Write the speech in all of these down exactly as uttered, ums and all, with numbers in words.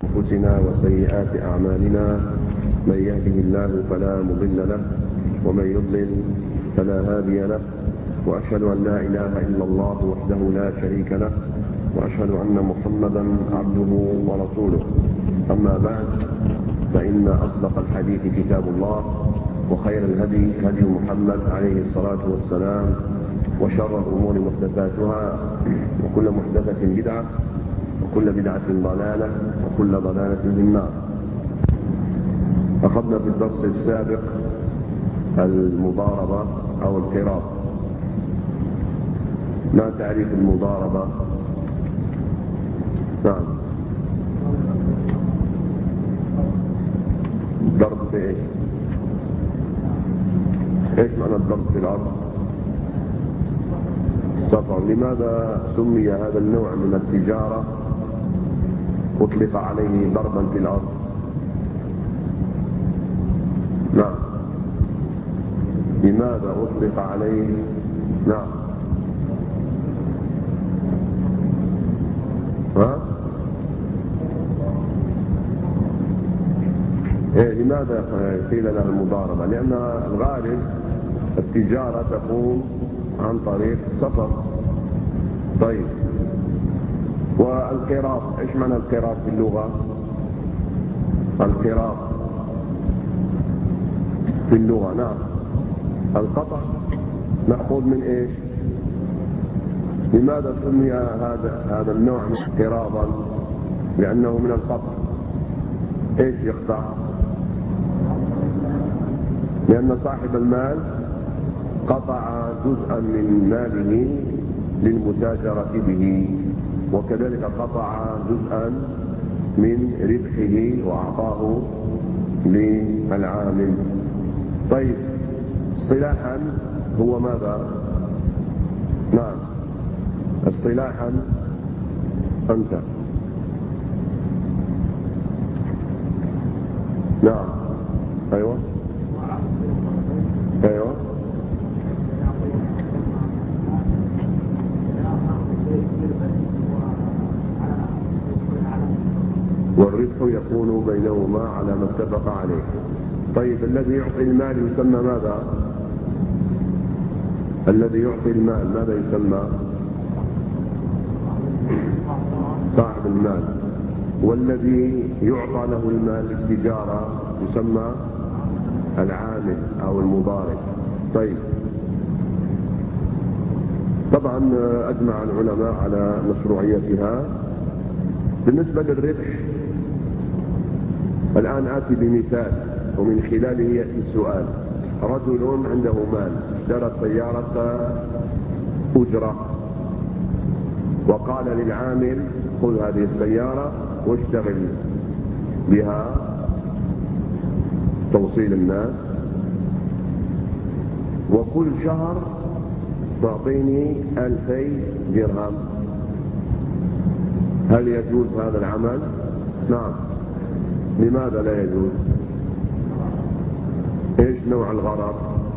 أنفسنا وسيئات أعمالنا، من يهده الله فلا مضل له ومن يضلل فلا هادي له، وأشهد أن لا إله إلا الله وحده لا شريك له، وأشهد أن محمدا عبده ورسوله. أما بعد، فإن أصدق الحديث كتاب الله، وخير الهدي هدي محمد عليه الصلاة والسلام، وشر الأمور محدثاتها، وكل محدثة بدعة، وكل بدعة ضلالة، وكل ضلالة في النار. أخذنا في الدرس السابق المضاربة أو القراض. ما تعريف المضاربة؟ نعم. ضرب في ايش؟ ايش معنى الضرب في الارض؟ السفر. لماذا سمي هذا النوع من التجارة اطلق عليه ضربا في الارض؟ نعم. لماذا اطلق عليه؟ نعم. ها؟ إيه، لماذا قيل لها المضاربة؟ لأن الغالب التجارة تقوم عن طريق السفر. طيب، والقراض، ايش معنى القراض في اللغة؟ القراض في اللغة، نعم، القطع مأخوذ من ايش؟ لماذا سمي هذا هذا النوع قراضا؟ لأنه من القطع. ايش يقطع؟ لأن صاحب المال قطع جزءا من ماله للمتاجرة به، وكذلك قطع جزءا من ربحه وأعطاه للعامل. طيب، اصطلاحا هو ماذا؟ نعم، اصطلاحا أنت. نعم. أيوة أيوة والربح يكون بينهما على ما اتفق عليه. طيب، الذي يعطي المال يسمى ماذا؟ الذي يعطي المال ماذا يسمى؟ صاحب المال. والذي يعطى له المال للتجارة يسمى العامل أو المضارب. طيب، طبعا أجمع العلماء على مشروعيتها. بالنسبة للربح، الآن آتي بمثال ومن خلاله يأتي السؤال. رجل عنده مال، اشترى سيارة أجرة، وقال للعامل: خذ هذه السيارة واشتغل بها توصيل الناس، وكل شهر تعطيني ألفي درهم. هل يجوز هذا العمل؟ نعم. لماذا لا يجوز؟ ايش نوع الغرر؟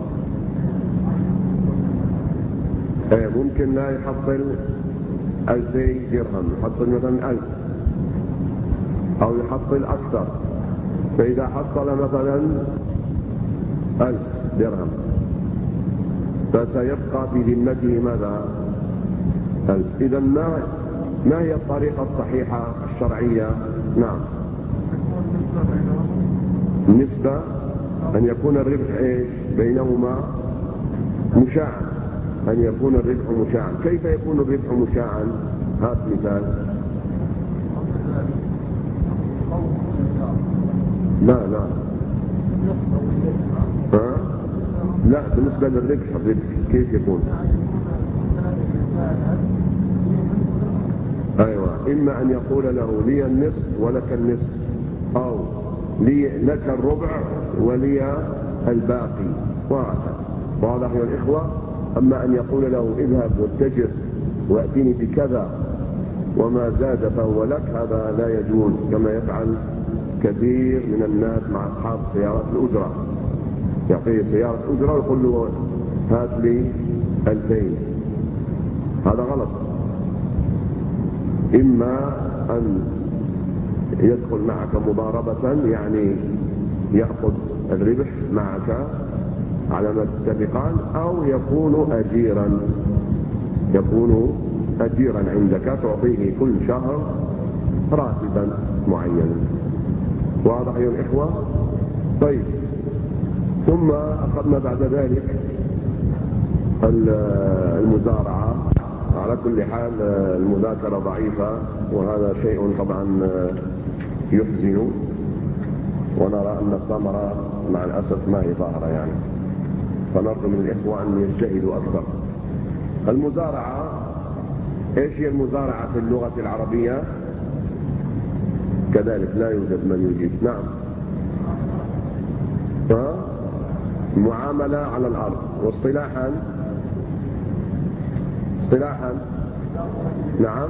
ايه، ممكن لا يحصل ألفي درهم، يحصل مثلا ألف أو يحصل أكثر. فإذا حصل مثلا ألف درهم فسيبقى في ذمته ماذا؟ ألف. إذا ما ما هي الطريقة الصحيحة الشرعية؟ نعم، النسبة أن يكون الربح إيش؟ بينهما مشاعا، أن يكون الربح مشاعا. كيف يكون الربح مشاعا؟ هات مثال. لا لا ها؟ لا، بالنسبة للربح، الربح كيف يكون؟ أيوة، إما أن يقول له: لي النصف ولك النصف، أو لي لك الربع ولي الباقي، وهكذا. واضح يا الإخوة؟ أما أن يقول له: اذهب واتجر وأتيني بكذا وما زاد فهو لك، هذا لا يجوز، كما يفعل كثير من الناس مع أصحاب سيارات الأجرة. يعطيه سيارة أجرة ويقول له: هات لي ألفين. هذا غلط. إما أن يدخل معك مضاربة، يعني يأخذ الربح معك على ما تتفقان، أو يكون أجيرا يكون أجيرا عندك تعطيه كل شهر راتبا معينا. واضح أيها الإخوة؟ طيب، ثم أخذنا بعد ذلك المزارعة. على كل حال المذاكرة ضعيفة، وهذا شيء طبعا يحزن، ونرى أن الثمرة مع الأسف ما هي ظاهرة يعني، فنرجو من الإخوة أن يجتهدوا أكثر. المزارعة، إيش هي المزارعة في اللغة العربية؟ كذلك لا يوجد من يجيب. نعم. ها؟ معاملة على الأرض. واصطلاحا اصطلاحا نعم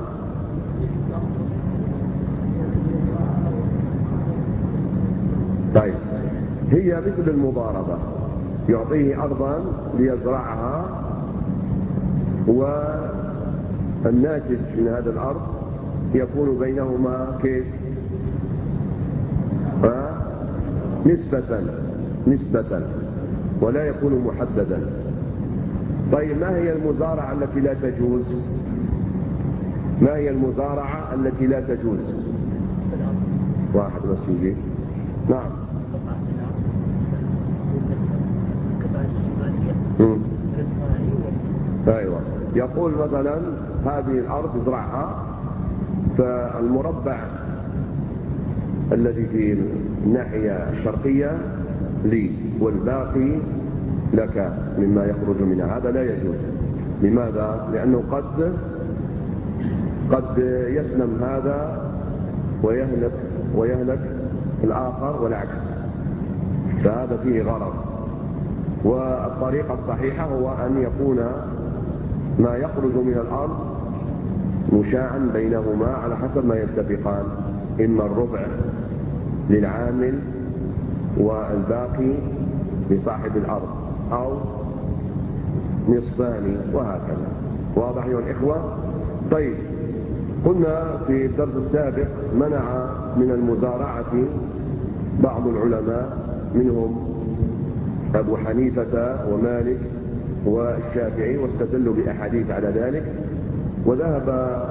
طيب، هي مثل المضاربة، يعطيه أرضا ليزرعها، والناتج من هذا الأرض يكون بينهما كيف؟ نسبة نسبة ولا يكون محددا. طيب، ما هي المزارعة التي لا تجوز؟ ما هي المزارعة التي لا تجوز؟ واحد بس يجي. نعم. ايوه، يقول مثلا هذه الارض ازرعها، فالمربع الذي في الناحية الشرقية لي والباقي لك مما يخرج منها. هذا لا يجوز. لماذا؟ لأنه قد قد يسلم هذا ويهلك ويهلك الآخر والعكس، فهذا فيه غرض. والطريقة الصحيحة هو أن يكون ما يخرج من الأرض مشاعا بينهما على حسب ما يتفقان، إما الربع للعامل والباقي لصاحب الأرض، أو نصفان، وهكذا. واضح أيها الإخوة؟ طيب، قلنا في الدرس السابق منع من المزارعة بعض العلماء، منهم أبو حنيفة ومالك والشافعي، واستدلوا بأحاديث على ذلك. وذهب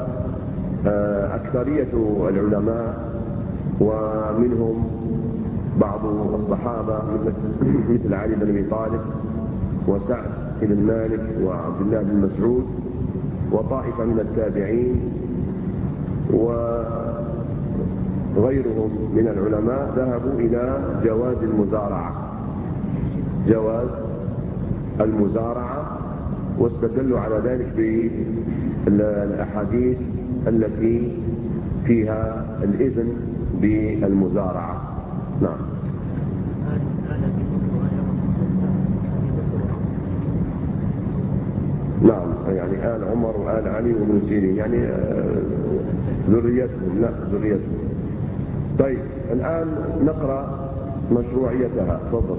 أكثرية العلماء ومنهم بعض الصحابة مثل علي بن أبي طالب وسعد بن مالك وعبد الله بن مسعود وطائفة من التابعين وغيرهم من العلماء ذهبوا إلى جواز المزارعة جواز المزارعة واستدلوا على ذلك بالأحاديث التي فيها الإذن بالمزارعة. نعم. نعم، يعني آل عمر وآل علي وابن سيرين، يعني ذريتهم، لا ذريتهم. طيب، الآن نقرأ مشروعيتها. تفضل.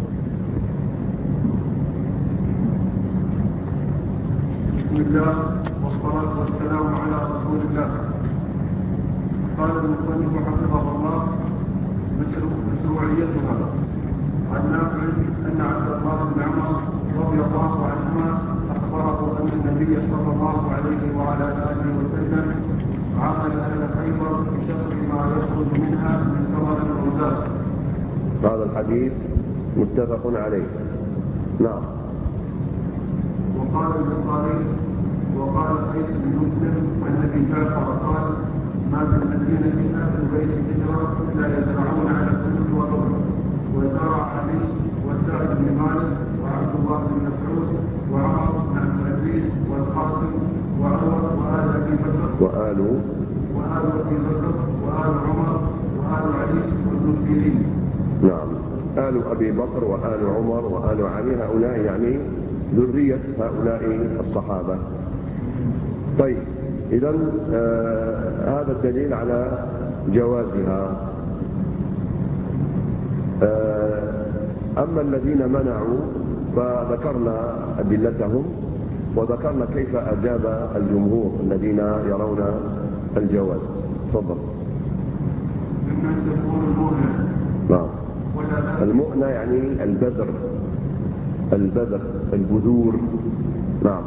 بسم الله والصلاة والسلام على رسول الله. قال المصنف حفظه الله: مشروعيتها. عن نافع أن عبد الله بن عمر رضي الله عنهما أخبره أن النبي صلى الله عليه وعلى آله وسلم عامل أهل خيبر بشطر ما يخرج منها من ثمر الغزاة. هذا الحديث متفق عليه. نعم. وقال البخاري وقال قيس بن مسلم عن ابي جعفر قال: ما في المدينه اهل بيت هجره الا يزرعون على الثلث والربع. وزرع علي وسعد بن مالك وعبد الله بن مسعود وعمر بن عبد العزيز والقاسم وعمر وآل ابي بكر وآل وآل ابي بكر وآل عمر وآل علي وابن سيرين. نعم، آل أبي بكر وآل عمر وآل علي، هؤلاء يعني ذرية هؤلاء الصحابة. طيب، إذن آه هذا الدليل على جوازها. آه أما الذين منعوا فذكرنا أدلتهم، وذكرنا كيف أجاب الجمهور الذين يرون الجواز. تفضل. المؤنة يعني البذر، البذر البذور. نعم.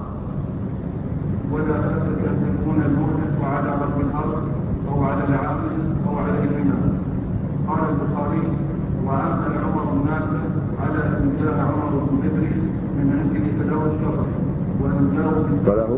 ولا بأس أن تكون المؤنة على رب الأرض أو على العامل أو عليهما. قال البخاري: وعامل عمر الناس على أن جاء عمر بن بدر من عنده فله الشطر وأن جاءوا فله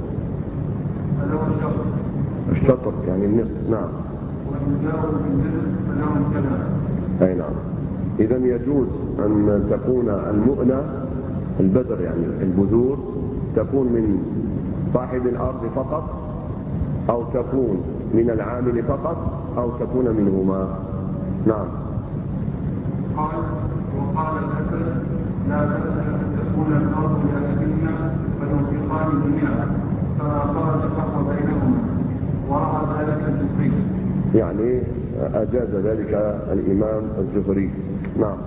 فله الشطر الشطر يعني النصف. نعم. وأن جاءوا من بدر فلهم كذا. أي نعم. إذا يجوز أن تكون المؤنة البذر يعني البذور تكون من صاحب الأرض فقط، أو تكون من العامل فقط، أو تكون منهما. نعم. قال: وقال الحسن: لا بأس أن تكون الأرض لأهلهما فينفقان جميعا فما خرج الفقر بينهما، ورأى ذلك الزهري. يعني أجاز ذلك الإمام الزهري. نعم.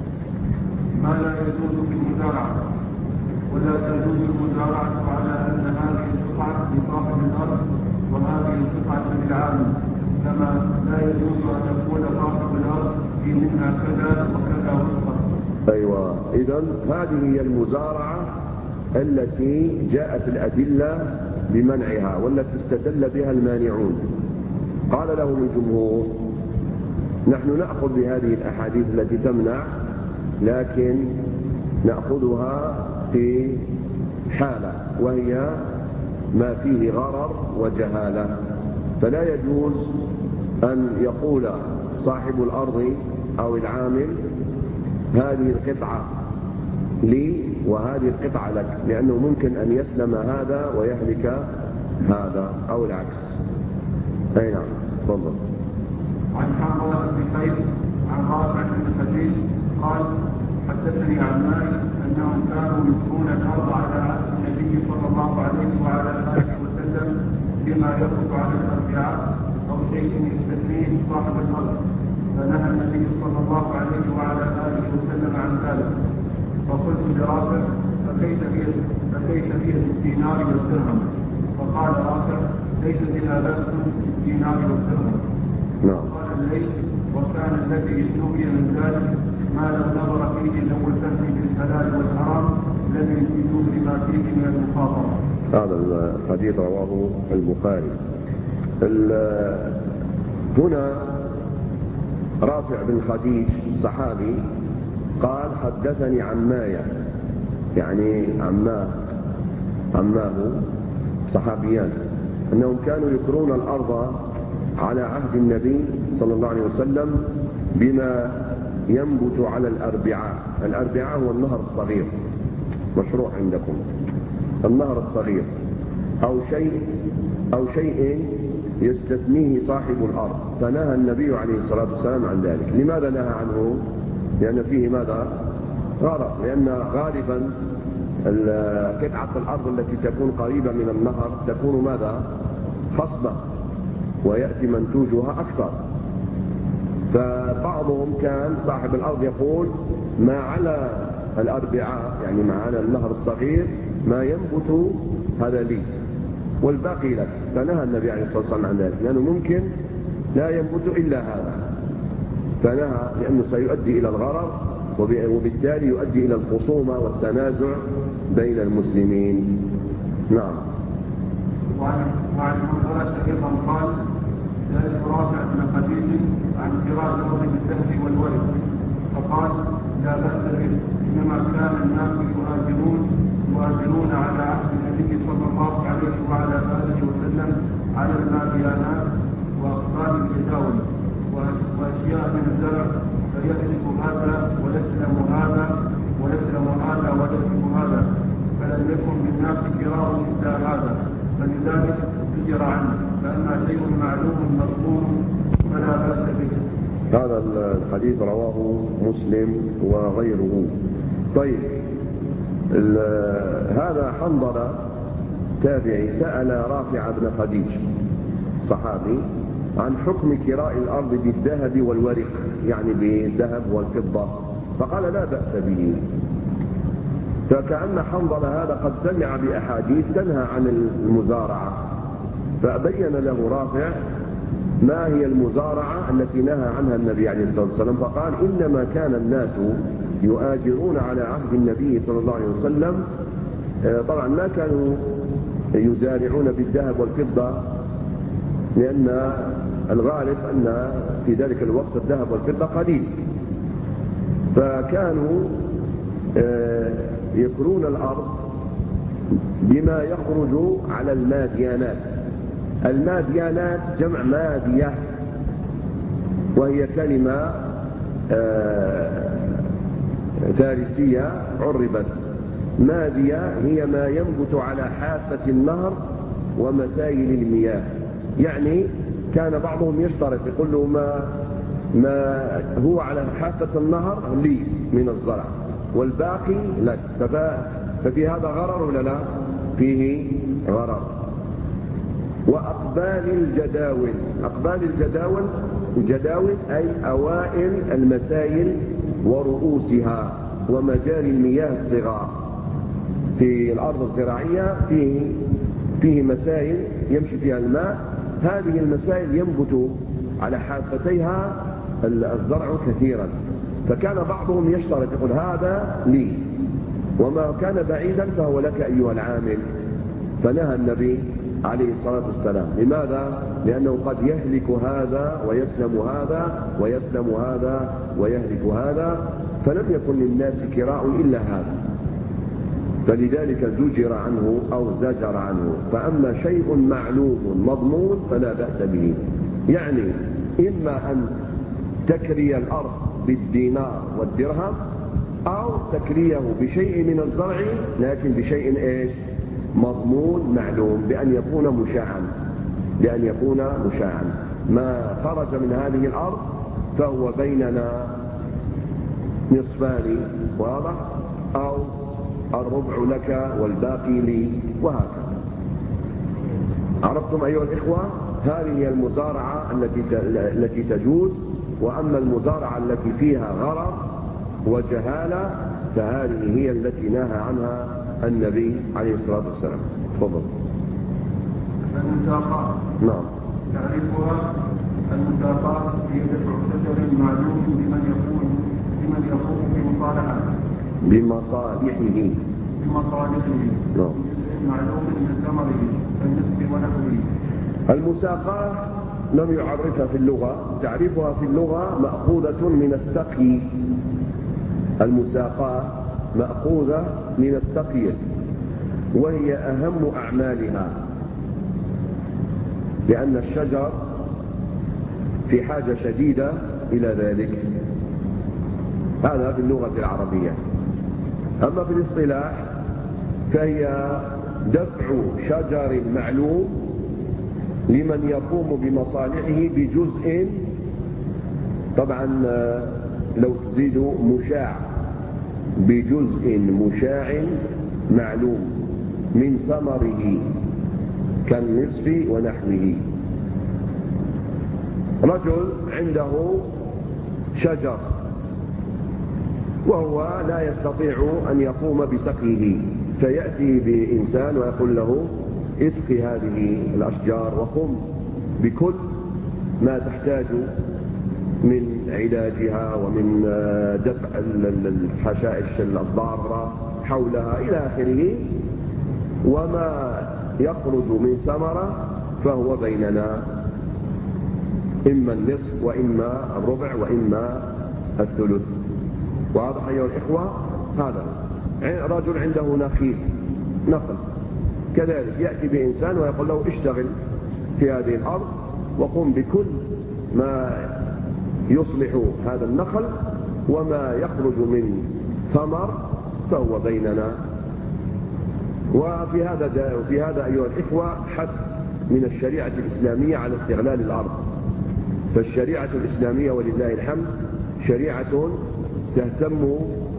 ما لا يجوز في المزارعة. ولا تجوز المزارعة على أن هذه القطعة لصاحب الأرض وهذه القطعة للعامل، كما لا يجوز أن يقول صاحب الأرض في منها كذا وكذا وكذا. أيوة. إذن هذه هي المزارعة التي جاءت الأدلة بمنعها والتي استدل بها المانعون. قال لهم الجمهور: نحن نأخذ بهذه الأحاديث التي تمنع، لكن نأخذها في حالة وهي ما فيه غرر وجهالة، فلا يجوز أن يقول صاحب الأرض أو العامل هذه القطعة لي وهذه القطعة لك، لأنه ممكن أن يسلم هذا ويهلك هذا أو العكس. أي نعم. تفضل. عن حنظلة بن قيس عن رافع بن خديج قال: حدثني عماي أنهم كانوا يسكون الأرض على عهد النبي صلى الله عليه وعلى آله وسلم بما يخرج على الأربعاء أو شيء يستثنيه صاحب الأرض، فنهى النبي صلى الله عليه وعلى آله وسلم عن ذلك. فقلت لرافع: فكيف فيه بالدينار والدرهم؟ فقال رافع: ليس بها بأس بالدينار والدرهم. قال الليث: وكان الذي نهي من ذلك ما لو نظر فيه ذو الفهم بالحلال والحرام لم يجوز لما فيه من المخاطره. هذا الحديث رواه البخاري. هنا رافع بن خديج صحابي قال: حدثني عماية، يعني عماه عماه صحابيان، أنهم كانوا يكرون الأرض على عهد النبي صلى الله عليه وسلم بما ينبت على الأربعاء. الأربعاء هو النهر الصغير، مشروع عندكم النهر الصغير، أو شيء أو شيء يستثنيه صاحب الأرض، فنهى النبي عليه الصلاة والسلام عن ذلك. لماذا نهى عنه؟ لأن فيه ماذا؟ غرض، لأن غالبا قطعة الأرض التي تكون قريبة من النهر تكون ماذا؟ خصبة، ويأتي منتوجها أكثر. فبعضهم كان صاحب الأرض يقول: ما على الأربعاء يعني ما على النهر الصغير ما ينبت هذا لي والباقي لك، فنهى النبي عليه الصلاة والسلام عن ذلك، لأنه ممكن لا ينبت إلا هذا، فنهى لأنه سيؤدي إلى الغرر وبالتالي يؤدي إلى الخصومة والتنازع بين المسلمين. نعم. وعن حنظلة أيضا قال: سألت رافع بن خديج عن قراءة الأرض بالسهل والورد، فقال: لا بأس به، إنما كان الناس يهاجرون يهاجرون على عهد النبي صلى الله عليه وعلى آله وسلم على الماديانات وأقسام التجاوز وأشياء من الزرع، فيأسف هذا ويسلم هذا ويسلم هذا ويسلم هذا، فلم يكن بالناس كراء إلا هذا، فلذلك زجر عنه، فأما شيء معلوم مضمون فلا بأس به. هذا الحديث رواه مسلم وغيره. طيب، هذا حنظلة تابعي سأل رافع بن خديج صحابي عن حكم كراء الأرض بالذهب والورق، يعني بالذهب والفضة، فقال: لا بأس به. فكأن حنظلة هذا قد سمع بأحاديث تنهى عن المزارعة، فبين له رافع ما هي المزارعة التي نهى عنها النبي عليه الصلاة والسلام؟ فقال إنما كان الناس يؤاجرون على عهد النبي صلى الله عليه وسلم. طبعا ما كانوا يزارعون بالذهب والفضة، لأن الغالب أن في ذلك الوقت الذهب والفضة قليل، فكانوا يكرون الأرض بما يخرج على الماديانات. الماديانات جمع مادية، وهي كلمة فارسية عربت. مادية هي ما ينبت على حافة النهر ومسائل المياه. يعني كان بعضهم يشترط، يقول له ما, ما هو على حافة النهر لي من الزرع والباقي لك. ففي هذا غرر ولا لا؟ فيه غرر. وأقبال الجداول، أقبال الجداول الجداول أي أوائل المسائل ورؤوسها ومجاري المياه الصغار. في الأرض الزراعية فيه, فيه مسائل يمشي فيها الماء، هذه المسائل ينبت على حافتيها الزرع كثيرا. فكان بعضهم يشترط، يقول هذا لي وما كان بعيدا فهو لك أيها العامل. فنهى النبي عليه الصلاة والسلام. لماذا؟ لأنه قد يهلك هذا ويسلم هذا ويسلم هذا ويهلك هذا، فلم يكن للناس كراء إلا هذا، فلذلك زجر عنه أو زجر عنه. فأما شيء معلوم مضمون فلا بأس به، يعني إما أن تكري الأرض بالدينار والدرهم، أو تكريه بشيء من الزرع لكن بشيء إيش؟ مضمون معلوم، بأن يكون مشاعا، بأن يكون مشاعا. ما خرج من هذه الأرض فهو بيننا نصفان، واضح؟ أو الربع لك والباقي لي، وهكذا. عرفتم أيها الإخوة؟ هذه هي المزارعة التي التي تجوز. وأما المزارعة التي فيها غرر وجهالة فهذه هي التي نهى عنها النبي عليه الصلاة والسلام. تفضل. المساقات. نعم. تعريفها: المساقات هي دفع شجر معلوم لمن يقوم لمن يقوم بمصالحته بمصالحه بمصالحه نعم. معلوم من ثمره كالنسب ونحوه. المساقات لم يعرفها في اللغة. تعريفها في اللغة مأخوذة من السقي. المساقات مأخوذة من السقي، وهي أهم أعمالها، لأن الشجر في حاجة شديدة إلى ذلك. هذا في اللغة العربية. أما في الاصطلاح فهي دفع شجر معلوم لمن يقوم بمصالحه بجزء، طبعا لو تزيد مشاع، بجزء مشاع معلوم من ثمره كالنصف ونحوه. رجل عنده شجر وهو لا يستطيع أن يقوم بسقيه، فيأتي بإنسان ويقول له اسقي هذه الأشجار وقم بكل ما تحتاج من علاجها ومن دفع الحشائش الضارة حولها إلى آخره، وما يخرج من ثمرة فهو بيننا، إما النصف وإما الربع وإما الثلث. واضح أيها الإخوة؟ هذا رجل عنده نخيل نخل، كذلك يأتي بإنسان ويقول له اشتغل في هذه الأرض وقم بكل ما يصلح هذا النخل، وما يخرج من ثمر فهو بيننا. وفي هذا وفي هذا أيها الإخوة حث من الشريعة الإسلامية على استغلال الأرض. فالشريعة الإسلامية ولله الحمد شريعة تهتم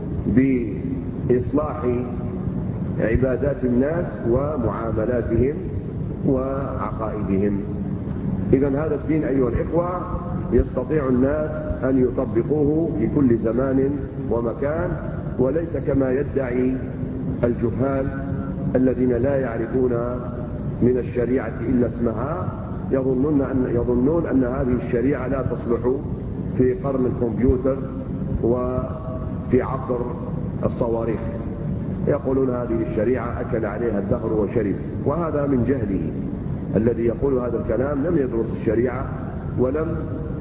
بإصلاح عبادات الناس ومعاملاتهم وعقائدهم. إذن هذا الدين أيها الإخوة يستطيع الناس أن يطبقوه في كل زمان ومكان، وليس كما يدعي الجهال الذين لا يعرفون من الشريعة إلا اسمها، يظنون أن, يظنون أن هذه الشريعة لا تصلح في قرن الكمبيوتر وفي عصر الصواريخ. يقولون هذه الشريعة أكل عليها الدهر وشرب، وهذا من جهله. الذي يقول هذا الكلام لم يدرس الشريعة ولم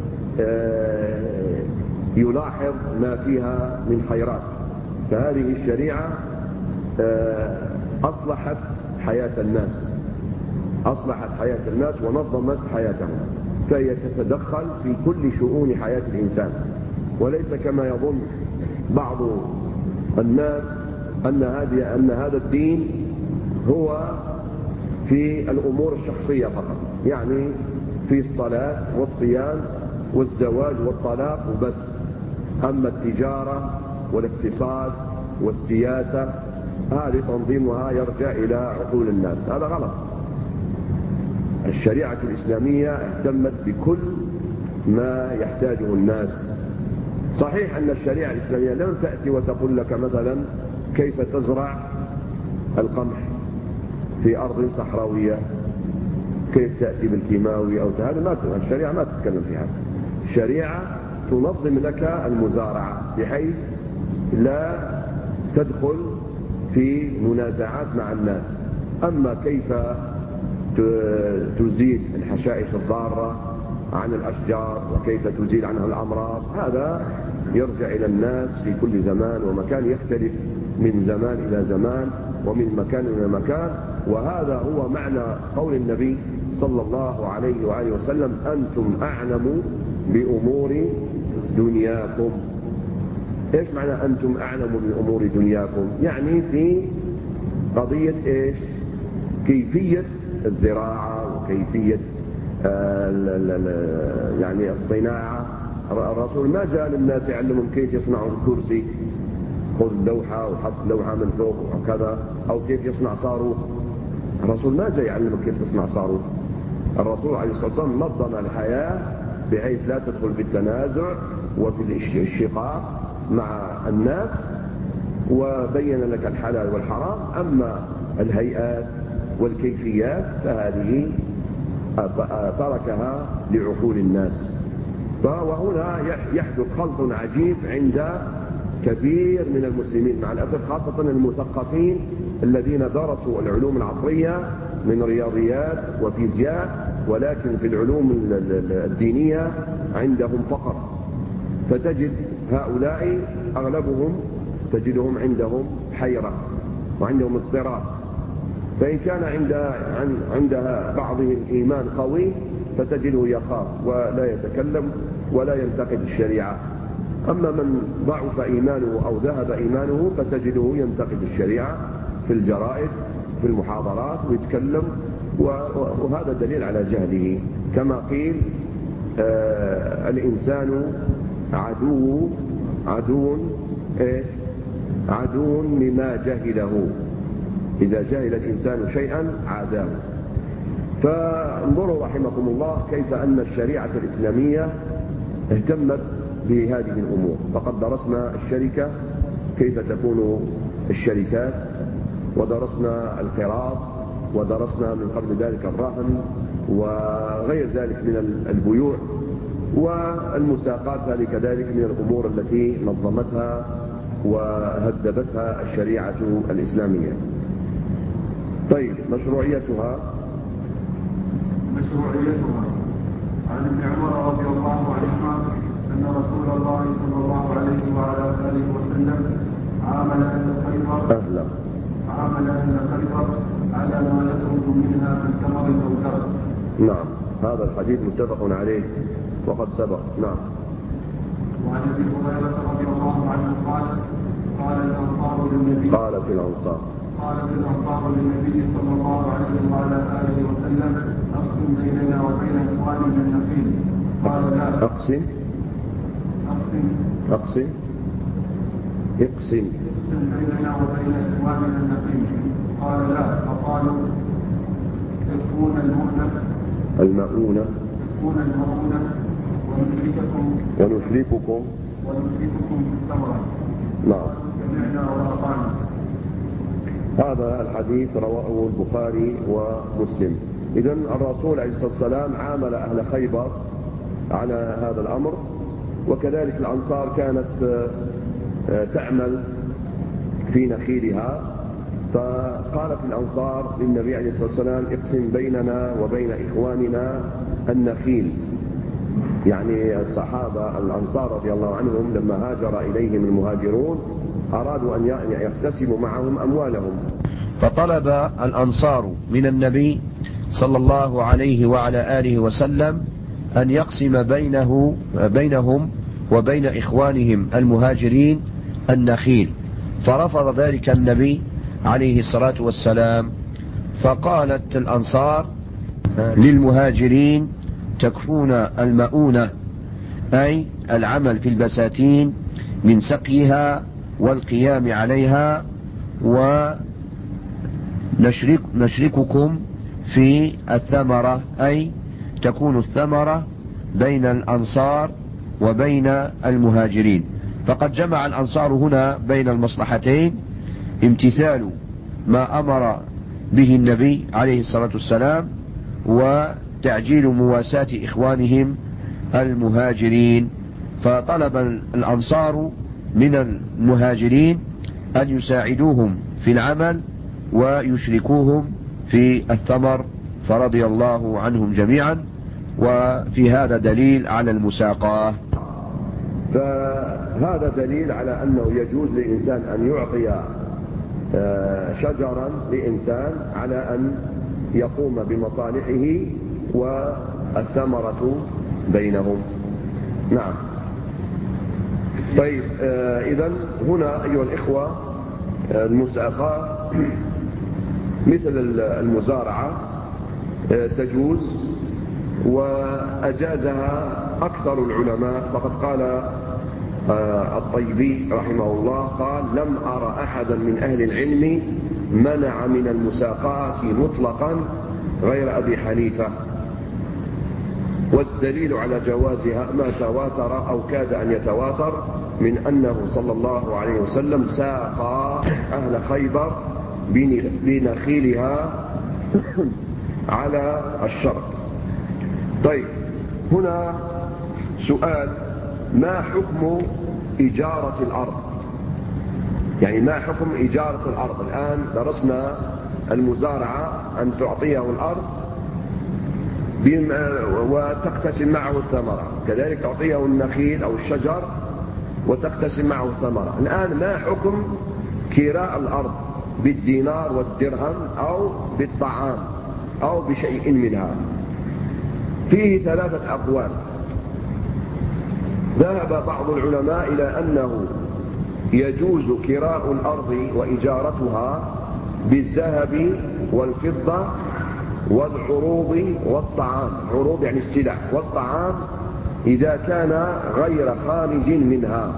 يلاحظ ما فيها من خيرات. فهذه الشريعة أصلحت حياة الناس أصلحت حياة الناس ونظمت حياتهم، فهي تتدخل في كل شؤون حياة الإنسان، وليس كما يظن بعض الناس أن هذه أن هذا الدين هو في الأمور الشخصية فقط، يعني في الصلاة والصيام والزواج والطلاق وبس. أما التجارة والاقتصاد والسياسة هذه تنظيمها يرجع إلى عقول الناس. هذا غلط. الشريعة الإسلامية اهتمت بكل ما يحتاجه الناس. صحيح أن الشريعة الإسلامية لم تأتي وتقول لك مثلا كيف تزرع القمح في أرض صحراوية، كيف تأتي بالكيماوي أو هذا ما الشريعة ما تتكلم في هذا. الشريعة تنظم لك المزارعة بحيث لا تدخل في منازعات مع الناس. أما كيف تزيل الحشائش الضارة عن الأشجار وكيف تزيل عنها الأمراض، هذا يرجع إلى الناس في كل زمان ومكان، يختلف من زمان إلى زمان ومن مكان إلى مكان. وهذا هو معنى قول النبي صلى الله عليه وآله وسلم: أنتم أعلم بأمور دنياكم. إيش معنى أنتم أعلم بأمور دنياكم؟ يعني في قضية إيش؟ كيفية الزراعة وكيفية يعني الصناعة. الرسول ما جاء للناس يعلمهم كيف يصنعوا الكرسي، خذ لوحة وحط لوحة من فوق وكذا، أو كيف يصنع صاروخ. الرسول ما جاء يعلمك كيف تصنع صاروخ. الرسول عليه الصلاة والسلام نظم الحياة بحيث لا تدخل في التنازع وفي الشقاق مع الناس، وبين لك الحلال والحرام. أما الهيئات والكيفيات فهذه تركها لعقول الناس. وهنا يحدث خلط عجيب عند كثير من المسلمين مع الأسف، خاصة المثقفين الذين درسوا العلوم العصرية من رياضيات وفيزياء، ولكن في العلوم الدينية عندهم فقر. فتجد هؤلاء أغلبهم تجدهم عندهم حيرة وعندهم اضطراب. فإن كان عند عندها بعضهم إيمان قوي فتجده يخاف ولا يتكلم ولا ينتقد الشريعة. أما من ضعف إيمانه أو ذهب إيمانه فتجده ينتقد الشريعة في الجرائد في المحاضرات ويتكلم، وهذا دليل على جهله. كما قيل آه الإنسان عدو عدو إيه؟ عدو لما جهله. إذا جهل الإنسان شيئا عاداه. فانظروا رحمكم الله كيف أن الشريعة الإسلامية اهتمت بهذه الأمور. فقد درسنا الشركة، كيف تكون الشركات، ودرسنا القراض، ودرسنا من قبل ذلك الرهن وغير ذلك من البيوع، والمساقات هذه كذلك من الأمور التي نظمتها وهذبتها الشريعة الإسلامية. طيب، مشروعيتها مشروعيتها عن ابن عمر رضي الله عنهما أن رسول الله صلى الله عليه وعلى آله وسلم عامل أهل خيبر أهلا عامل أهل خيبر على ما يخرج منها من ثمر أو زرع. نعم، هذا الحديث متفق عليه وقد سبق. نعم. وعن ابي هريرة رضي الله عنه قال قال الأنصار للنبي قال في الأنصار قالت الأنصار للنبي صلى الله عليه وعلى آله وسلم: أقسم بيننا وبين إخواننا النقيل. قال لا. أقسم أقسم أقسم اقسم أقسم بيننا وبين إخواننا النقيل. قال لا. فقالوا: تكون المؤنة المؤونة تكون المؤونة ونشرككم ونشرككم ونشرككم في الثمرة. نعم. سمعنا وأطعنا. هذا الحديث رواه البخاري ومسلم. إذن الرسول عليه الصلاة والسلام عامل أهل خيبر على هذا الأمر، وكذلك الأنصار كانت تعمل في نخيلها، فقالت الأنصار للنبي عليه الصلاة والسلام اقسم بيننا وبين إخواننا النخيل. يعني الصحابة الأنصار رضي الله عنهم لما هاجر إليهم المهاجرون أرادوا أن يقتسموا معهم أموالهم، فطلب الأنصار من النبي صلى الله عليه وعلى آله وسلم أن يقسم بينه بينهم وبين إخوانهم المهاجرين النخيل، فرفض ذلك النبي عليه الصلاة والسلام. فقالت الأنصار للمهاجرين تكفون المؤونة، أي العمل في البساتين من سقيها والقيام عليها، ونشرككم في الثمرة، أي تكون الثمرة بين الأنصار وبين المهاجرين. فقد جمع الأنصار هنا بين المصلحتين، امتثال ما أمر به النبي عليه الصلاة والسلام وتعجيل مواساة إخوانهم المهاجرين. فطلب الأنصار من المهاجرين أن يساعدوهم في العمل ويشركوهم في الثمر، فرضي الله عنهم جميعا. وفي هذا دليل على المساقاة. فهذا دليل على أنه يجوز لإنسان أن يعطي شجرا لإنسان على أن يقوم بمصالحه والثمرة بينهم. نعم. طيب، إذن هنا أيها الإخوة المساقاة مثل المزارعة تجوز، وأجازها أكثر العلماء. فقد قال الطيبي رحمه الله قال لم أرى أحدا من أهل العلم منع من المساقاة مطلقا غير أبي حنيفة، والدليل على جوازها ما تواتر أو كاد أن يتواتر من أنه صلى الله عليه وسلم ساقى أهل خيبر بنخيلها على الشرط. طيب، هنا سؤال: ما حكم إجارة الأرض؟ يعني ما حكم إجارة الأرض؟ الآن درسنا المزارعة، أن تعطيه الأرض وتقتسم معه الثمرة، كذلك تعطيه النخيل أو الشجر وتقتسم معه الثمرة. الآن ما حكم كراء الأرض بالدينار والدرهم أو بالطعام أو بشيء منها؟ فيه ثلاثة أقوال. ذهب بعض العلماء إلى أنه يجوز كراء الأرض وإجارتها بالذهب والفضة والعروض والطعام. عروض يعني السلع، والطعام إذا كان غير خارج منها.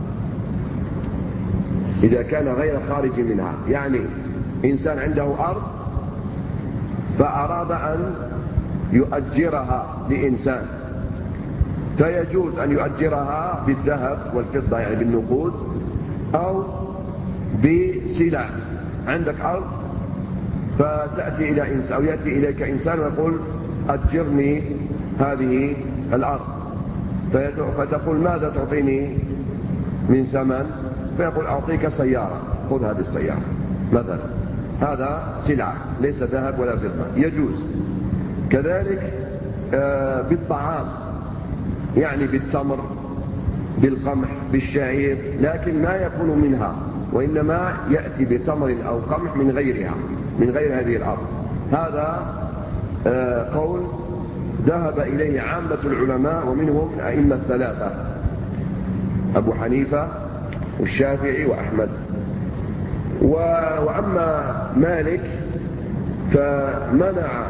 إذا كان غير خارج منها، يعني إنسان عنده أرض فأراد أن يؤجرها لإنسان، فيجوز أن يؤجرها بالذهب والفضة يعني بالنقود أو بسلع. عندك أرض فتأتي إلى إنسان أو يأتي إليك إنسان ويقول أجرني هذه الأرض، فتقول ماذا تعطيني من ثمن؟ فيقول أعطيك سيارة، خذ هذه السيارة مثلا. هذا سلعة ليس ذهب ولا فضة، يجوز. كذلك بالطعام، يعني بالتمر بالقمح بالشعير، لكن ما يكون منها، وإنما يأتي بتمر أو قمح من غيرها، من غير هذه الأرض. هذا قول ذهب إليه عامة العلماء، ومنهم الأئمة الثلاثة أبو حنيفة والشافعي وأحمد. وأما مالك فمنع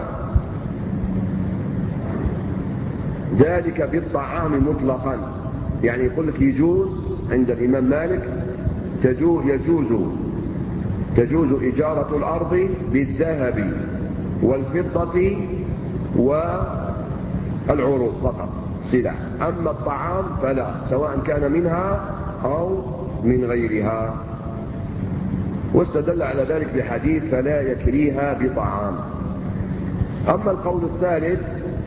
ذلك بالطعام مطلقا، يعني يقول لك يجوز عند الإمام مالك يجوز تجوز إجارة الأرض بالذهب والفضة والعروض فقط، السلع. أما الطعام فلا، سواء كان منها أو من غيرها. واستدل على ذلك بحديث فلا يكريها بطعام. أما القول الثالث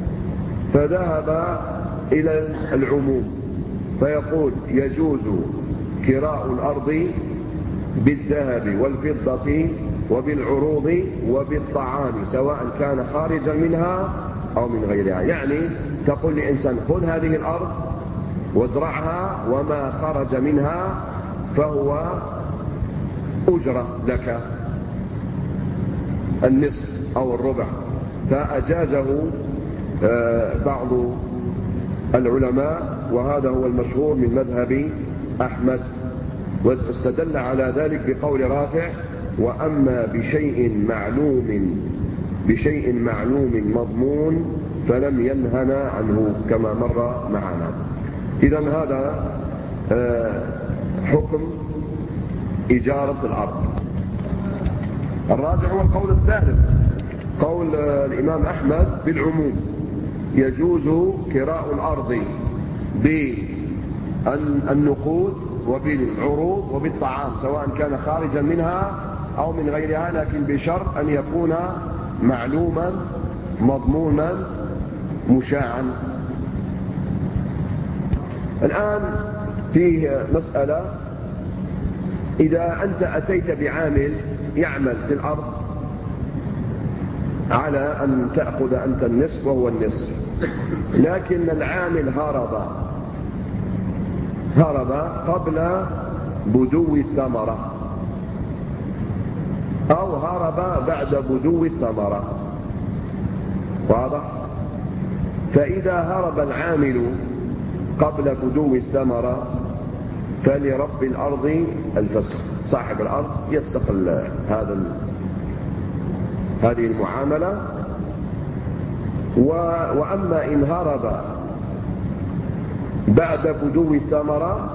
فذهب إلى العموم، فيقول يجوز كراء الأرض بالذهب والفضة وبالعروض وبالطعام سواء كان خارجا منها أو من غيرها. يعني تقول لإنسان خذ هذه الأرض وازرعها، وما خرج منها فهو أجرة لك، النصف أو الربع. فأجازه بعض العلماء، وهذا هو المشهور من مذهب أحمد، واستدل على ذلك بقول رافع: وأما بشيء معلوم بشيء معلوم مضمون فلم ينهنا عنه، كما مر معنا. إذن هذا حكم إجارة الأرض. الراجع هو القول الثالث، قول الإمام أحمد بالعموم، يجوز كراء الأرض بالنقود وبالعروض وبالطعام سواء كان خارجا منها أو من غيرها، لكن بشرط أن يكون معلوما مضمونا مشاعا. الآن فيه مسألة: إذا أنت أتيت بعامل يعمل في الأرض على أن تأخذ أنت النصف وهو النصف، لكن العامل هرب هرب قبل بدو الثمرة أو هرب بعد بدو الثمرة، واضح؟ فإذا هرب العامل قبل بدو الثمرة فلرب الأرض الفسخ، صاحب الأرض يفسخ هذا هذه المعاملة. وأما إن هرب بعد بدو الثمرة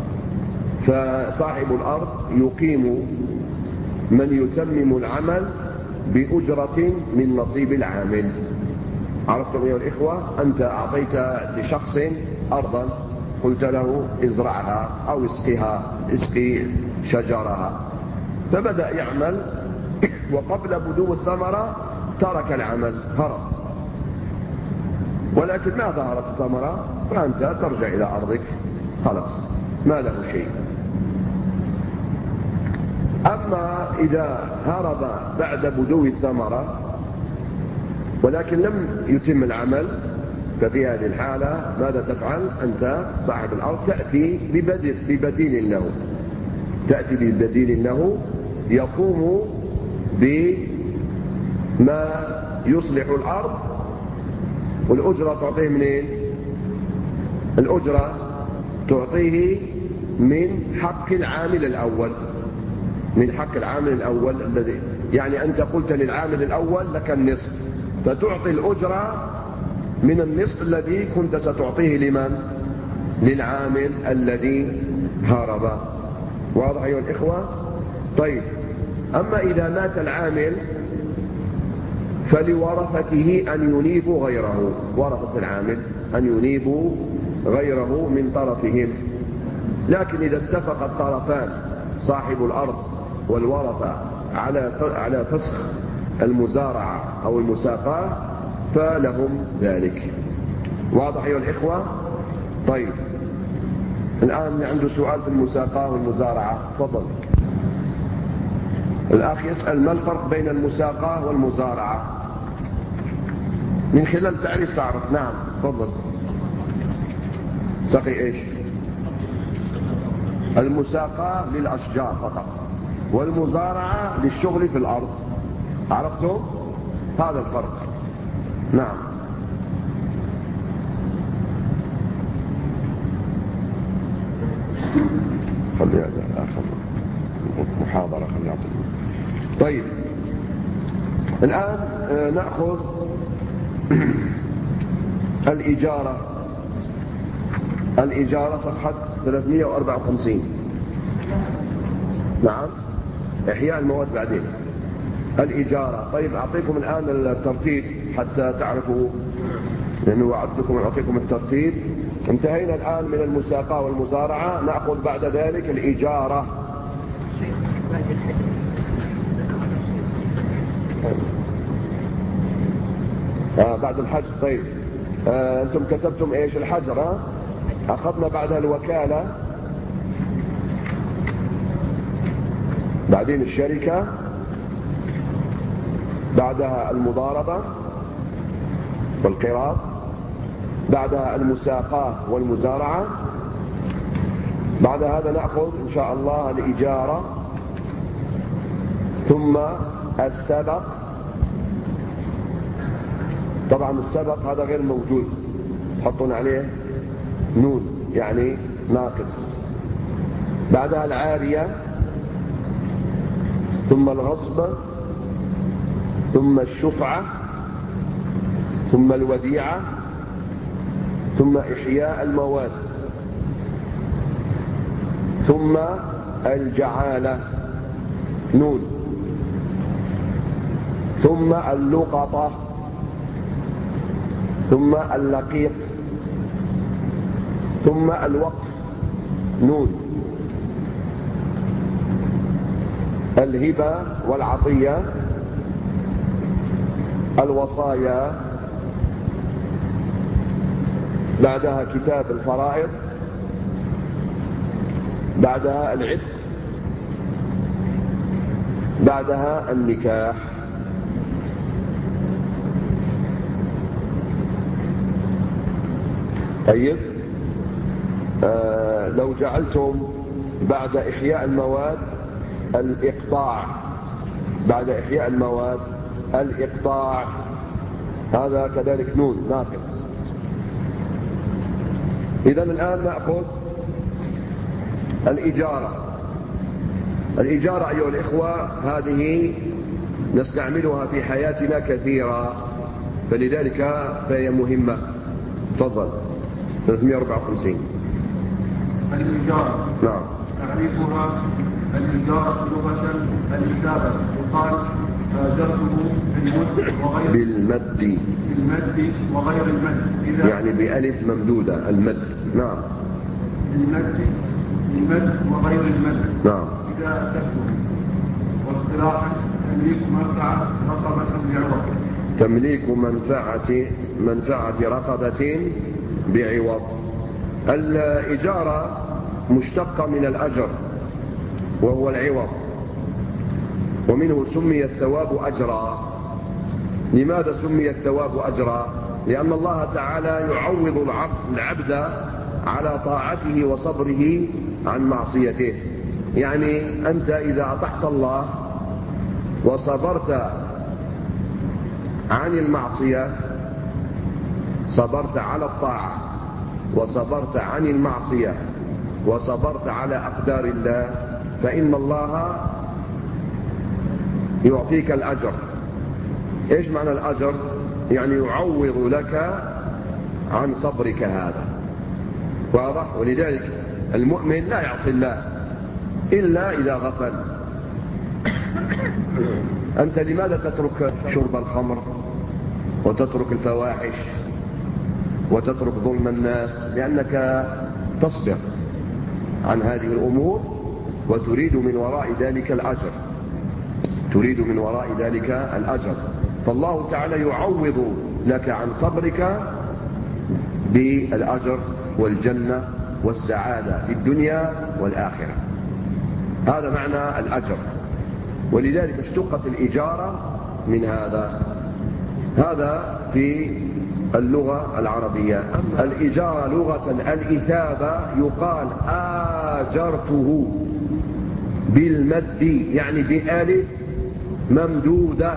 فصاحب الأرض يقيم من يتمم العمل بأجرة من نصيب العامل. عرفتم يا الإخوة؟ أنت أعطيت لشخص أرضا، قلت له ازرعها أو اسقها، اسقي شجرها، فبدأ يعمل، وقبل بدو الثمرة ترك العمل، هرب، ولكن ما ظهرت الثمرة، فأنت ترجع إلى أرضك، خلاص ما له شيء. أما إذا هرب بعد بدو الثمرة ولكن لم يتم العمل، ففي هذه الحالة ماذا تفعل؟ أنت صاحب الأرض تأتي ببديل, ببديل له تأتي ببديل له يقوم بما يصلح الأرض، والأجرة تعطيه منين؟ الأجرة تعطيه من حق العامل الأول، من حق العامل الأول الذي يعني أنت قلت للعامل الأول لك النصف، فتعطي الأجرة من النصف الذي كنت ستعطيه لمن؟ للعامل الذي هرب. واضح أيها الإخوة؟ طيب، أما إذا مات العامل فلورثته أن ينيبوا غيره، ورثة العامل أن ينيبوا غيره من طرفهم. لكن إذا اتفق الطرفان صاحب الأرض والورثة على على فسخ المزارعة أو المساقاة فلهم ذلك. واضح أيها الإخوة؟ طيب، الآن عنده سؤال في المساقاة والمزارعة، تفضل. الأخ يسأل: ما الفرق بين المساقاة والمزارعة؟ من خلال تعريف تعرف. نعم تفضل. سقي إيش؟ المساقاة للأشجار فقط، والمزارعة للشغل في الأرض. عرفتم؟ هذا الفرق. نعم. خلي هذا آخر محاضرة، خلي أعطيك. طيب، الآن نأخذ الإجارة. الإجارة صفحة ثلاثمائة وأربعة وخمسين. نعم، إحياء المواد بعدين. الإجارة. طيب، أعطيكم الآن الترتيب حتى تعرفوا، لأنه وعدتكم أن أعطيكم الترتيب. انتهينا الآن من المساقاة والمزارعة، نأخذ بعد ذلك الإجارة. آه بعد الحجر. طيب آه أنتم كتبتم إيش؟ الحجر. آه؟ أخذنا بعدها الوكالة، بعدين الشركة، بعدها المضاربة والقراض، بعدها المساقاة والمزارعة، بعد هذا نأخذ إن شاء الله الإجارة، ثم السبق. طبعا السبق هذا غير موجود، تحطون عليه نون يعني ناقص. بعدها العارية، ثم الغصب، ثم الشفعة، ثم الوديعة، ثم إحياء المواد، ثم الجعالة نون، ثم اللقطة، ثم اللقيط، ثم الوقف نون، الهبة والعطية، الوصايا، بعدها كتاب الفرائض، بعدها العتق، بعدها النكاح. طيب آه لو جعلتم بعد إحياء المواد الإقطاع، بعد إحياء المواد الإقطاع، هذا كذلك نون ناقص. إذن الآن نأخذ الإجارة. الإجارة أيها الإخوة هذه نستعملها في حياتنا كثيرا، فلذلك فهي مهمة. تفضل. ثلاثمائة وأربعة وخمسين. الإجارة. نعم. تعريفها: الإجارة لغة الإجابة، يقال آجرته بالمد وغير بالمد بالمد وغير المد، إذا يعني بألف ممدودة المد. نعم. بالمد بالمد وغير المد. نعم. إذا أتته. واصطلاحا: تمليك منفعة رقبة بعوض. تمليك منفعة منفعة رقبة بعوض. الإجارة مشتقة من الأجر وهو العوض، ومنه سمي الثواب أجرا. لماذا سمي الثواب أجرا؟ لأن الله تعالى يعوض العبد على طاعته وصبره عن معصيته. يعني أنت إذا أطعت الله وصبرت عن المعصية، صبرت على الطاعة وصبرت عن المعصية وصبرت على أقدار الله، فإن الله يعطيك الأجر. إيش معنى الأجر؟ يعني يعوض لك عن صبرك هذا. واضح؟ ولذلك المؤمن لا يعصي الله إلا إذا غفل. أنت لماذا تترك شرب الخمر وتترك الفواحش وتترك ظلم الناس؟ لأنك تصبر عن هذه الأمور وتريد من وراء ذلك الأجر، تريد من وراء ذلك الأجر. فالله تعالى يعوض لك عن صبرك بالأجر والجنة والسعادة في الدنيا والآخرة. هذا معنى الأجر، ولذلك اشتقت الإجارة من هذا. هذا في اللغة العربية. أما الإجارة لغة الإثابة، يقال آجرته بالمد يعني بألف ممدودة،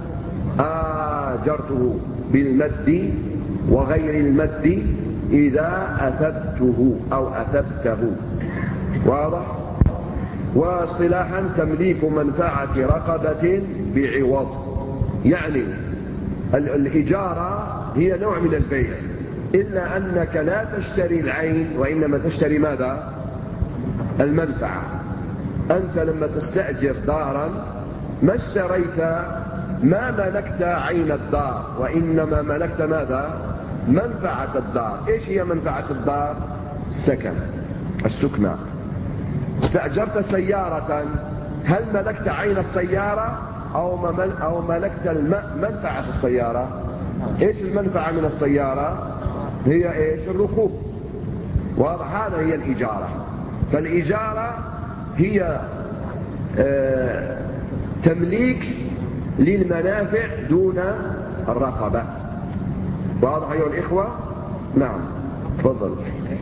آجرته بالمد وغير المد إذا أثبته أو أثبته. واضح؟ واصطلاحا تمليك منفعة رقبة بعوض، يعني الإجارة هي نوع من البيع، إلا أنك لا تشتري العين وإنما تشتري ماذا؟ المنفعة. أنت لما تستأجر دارا ما اشتريت، ما ملكت عين الدار، وإنما ملكت ماذا؟ منفعة الدار. إيش هي منفعة الدار؟ السكن، السكنة. استأجرت سيارة، هل ملكت عين السيارة أو ملكت منفعة السيارة؟ إيش المنفعة من السيارة؟ هي إيش؟ الركوب. واضح؟ هذا هي الإجارة. فالإجارة هي آه تمليك للمنافع دون الرقبة. واضح أيها الإخوة؟ نعم تفضل.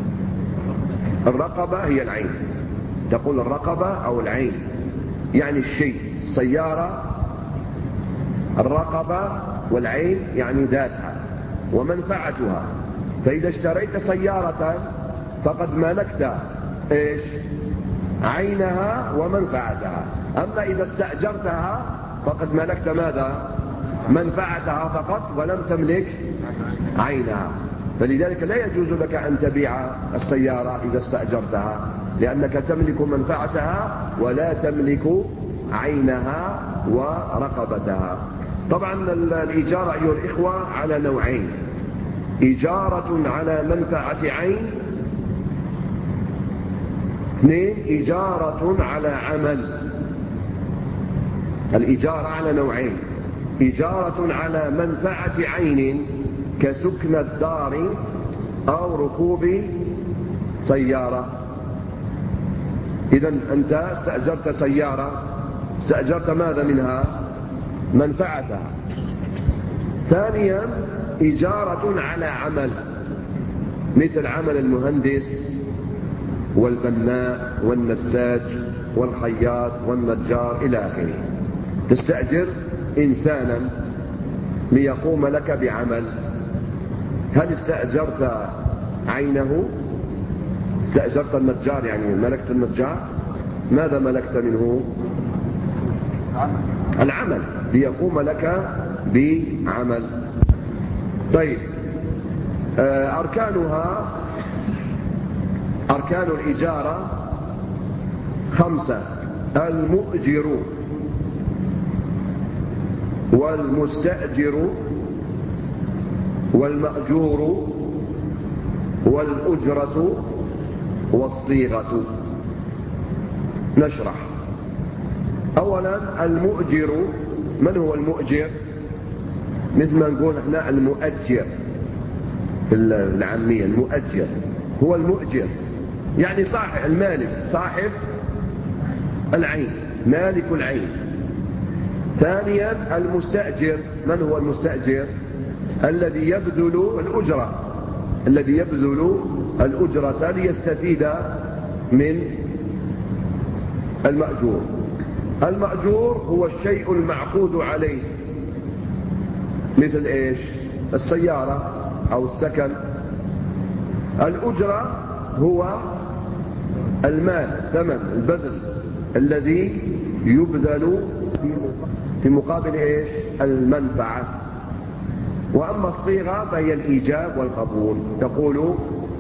الرقبة هي العين، تقول الرقبة أو العين يعني الشيء. السيارة الرقبة والعين يعني ذاتها ومنفعتها. فإذا اشتريت سيارة فقد ملكت إيش؟ عينها ومنفعتها. أما إذا استأجرتها فقد ملكت ماذا؟ منفعتها فقط ولم تملك عينها. فلذلك لا يجوز لك أن تبيع السيارة إذا استأجرتها، لأنك تملك منفعتها ولا تملك عينها ورقبتها. طبعا الإجارة أيها الإخوة على نوعين: إجارة على منفعة عين، اثنين إجارة على عمل. الإجارة على نوعين: إجارة على منفعة عين كسكن الدار أو ركوب سيارة. إذن أنت استأجرت سيارة، استأجرت ماذا منها؟ منفعتها. ثانيا إجارة على عمل، مثل عمل المهندس والبناء والنساج والخياط والنجار إلى آخره. تستأجر إنسانا ليقوم لك بعمل. هل استأجرت عينه؟ استأجرت النجار يعني ملكت النجار؟ ماذا ملكت منه؟ العمل، ليقوم لك بعمل. طيب أركانها، أركان الإجارة خمسة: المؤجر والمستأجر والمأجور والأجرة والصيغة. نشرح. أولا المؤجر. من هو المؤجر؟ مثل ما نقول احنا المؤجر في العامية. المؤجر هو المؤجر يعني صاحب المالك، صاحب العين، مالك العين. ثانيا المستأجر. من هو المستأجر؟ الذي يبذل الأجرة، الذي يبذل الأجرة ليستفيد من المأجور. المأجور هو الشيء المعقود عليه، مثل إيش؟ السيارة أو السكن. الأجرة هو المال، ثمن البذل الذي يبذل في مقابل إيش؟ المنفعة. وأما الصيغة فهي الإيجاب والقبول. تقول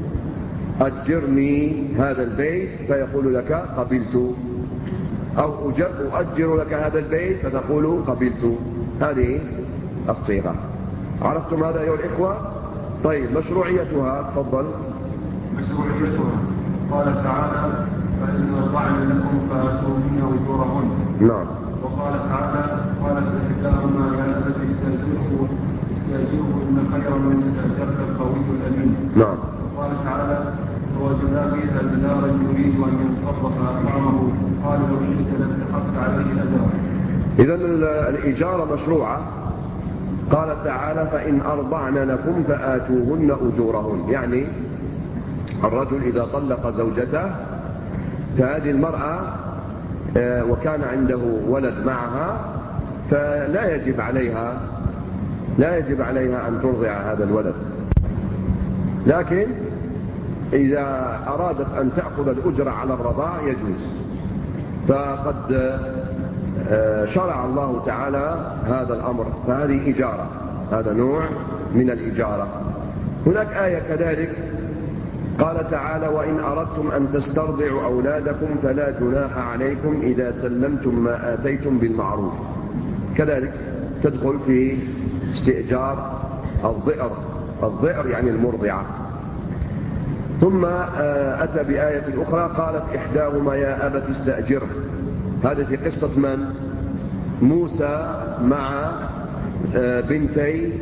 أجرني هذا البيت فيقول لك قبلت، أو أؤجر لك هذا البيت فتقول قبلت. هذه الصيغة. عرفتم هذا أيها الإخوة؟ طيب مشروعيتها تفضل. مشروعيتها قال تعالى: فإن أرضعن لكم فآتوهن أجورهن. نعم. وقال تعالى: قالت إحداهما يا أبت استأجره استأجره إن خير من استأجرت القوي الأمين. نعم. وقال تعالى: ووجدا فيها جدارا يريد أن ينقض فأقامه قال لو شئت لاتخذت عليه أجرا. إذن الإجارة مشروعة. قال تعالى: فإن أرضعن لكم فآتوهن أجورهن. يعني الرجل إذا طلق زوجته فهذه المرأة وكان عنده ولد معها فلا يجب عليها لا يجب عليها أن ترضع هذا الولد، لكن إذا أرادت أن تأخذ الأجرة على الرضاع يجوز. فقد شرع الله تعالى هذا الأمر، فهذه إجارة، هذا نوع من الإجارة. هناك آية كذلك قال تعالى: وإن أردتم أن تسترضعوا أولادكم فلا جناح عليكم إذا سلمتم ما آتيتم بالمعروف. كذلك تدخل في استئجار الضئر. الضئر يعني المرضعة. ثم أتى بآية أخرى قالت إحداهما يا أبت استأجره. هذا في قصة من؟ موسى مع بنتي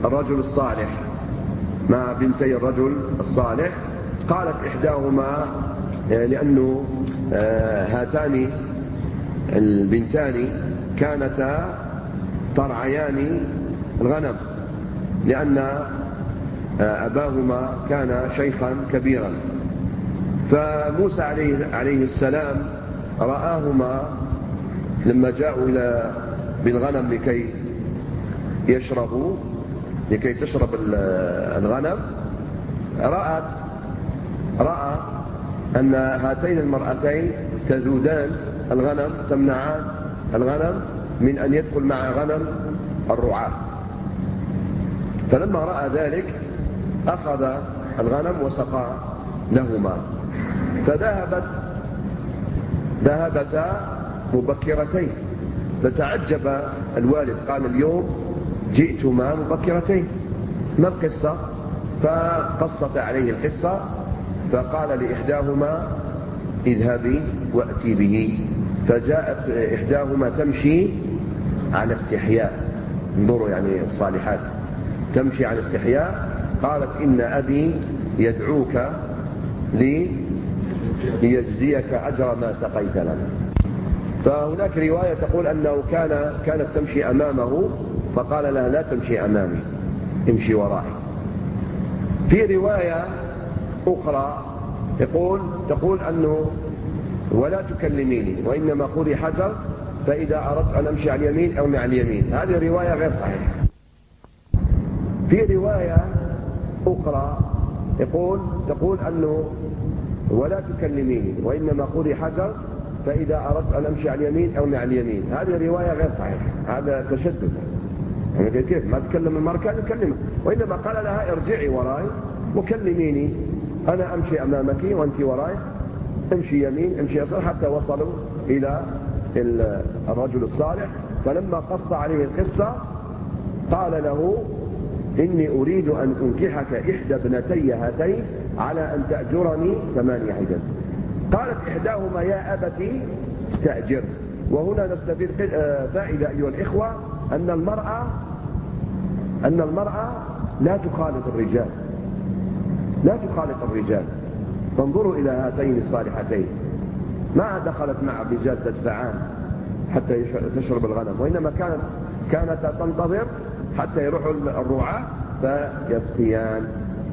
الرجل الصالح مع بنتي الرجل الصالح. قالت إحداهما لأنه هاتان البنتان كانتا ترعيان الغنم، لأن أباهما كان شيخا كبيرا. فموسى عليه السلام رآهما لما جاءوا إلى بالغنم لكي يشربوا لكي تشرب الغنم، رأت رأى أن هاتين المرأتين تذودان الغنم، تمنعان الغنم من أن يدخل مع غنم الرعاة. فلما رأى ذلك أخذ الغنم وسقى لهما، فذهبت ذهبتا مبكرتين. فتعجب الوالد، قال اليوم جئتما مبكرتين، ما القصة؟ فقصت عليه القصة، فقال لإحداهما اذهبي وأتي به. فجاءت إحداهما تمشي على استحياء، انظروا يعني الصالحات، تمشي على استحياء. قالت إن أبي يدعوك ليجزيك أجر ما سقيت لنا. فهناك رواية تقول أنه كان كانت تمشي أمامه، فقال لها لا تمشي أمامي، امشي ورائي. في رواية أخرى يقول تقول أنه ولا تكلميني وإنما خذي حجر، فإذا أردت أن أمشي على اليمين أو مع اليمين. هذه رواية غير صحيحة. في رواية أخرى يقول تقول أنه ولا تكلميني وإنما خذي حجر، فإذا أردت أن أمشي على اليمين أو مع اليمين. هذه رواية غير صحيحة، هذا تشدد. يعني كيف ما تكلم المرأة؟ كان يكلمها، وإنما قال لها ارجعي وراي وكلميني، أنا أمشي أمامك وأنت وراي، امشي يمين امشي يسار، حتى وصلوا إلى الرجل الصالح. فلما قص عليه القصة قال له إني أريد أن أنكحك إحدى ابنتي هاتين على أن تأجرني ثمانية حجج. قالت إحداهما يا أبتي استأجر. وهنا نستفيد فائدة أيها الإخوة، أن المرأة أن المرأة لا تخالط الرجال، لا تخالط الرجال. فانظروا إلى هاتين الصالحتين، ما دخلت مع الرجال تدفعان حتى تشرب الغنم، وإنما كانت كانت تنتظر حتى يروحوا الرعاة فيسقيان.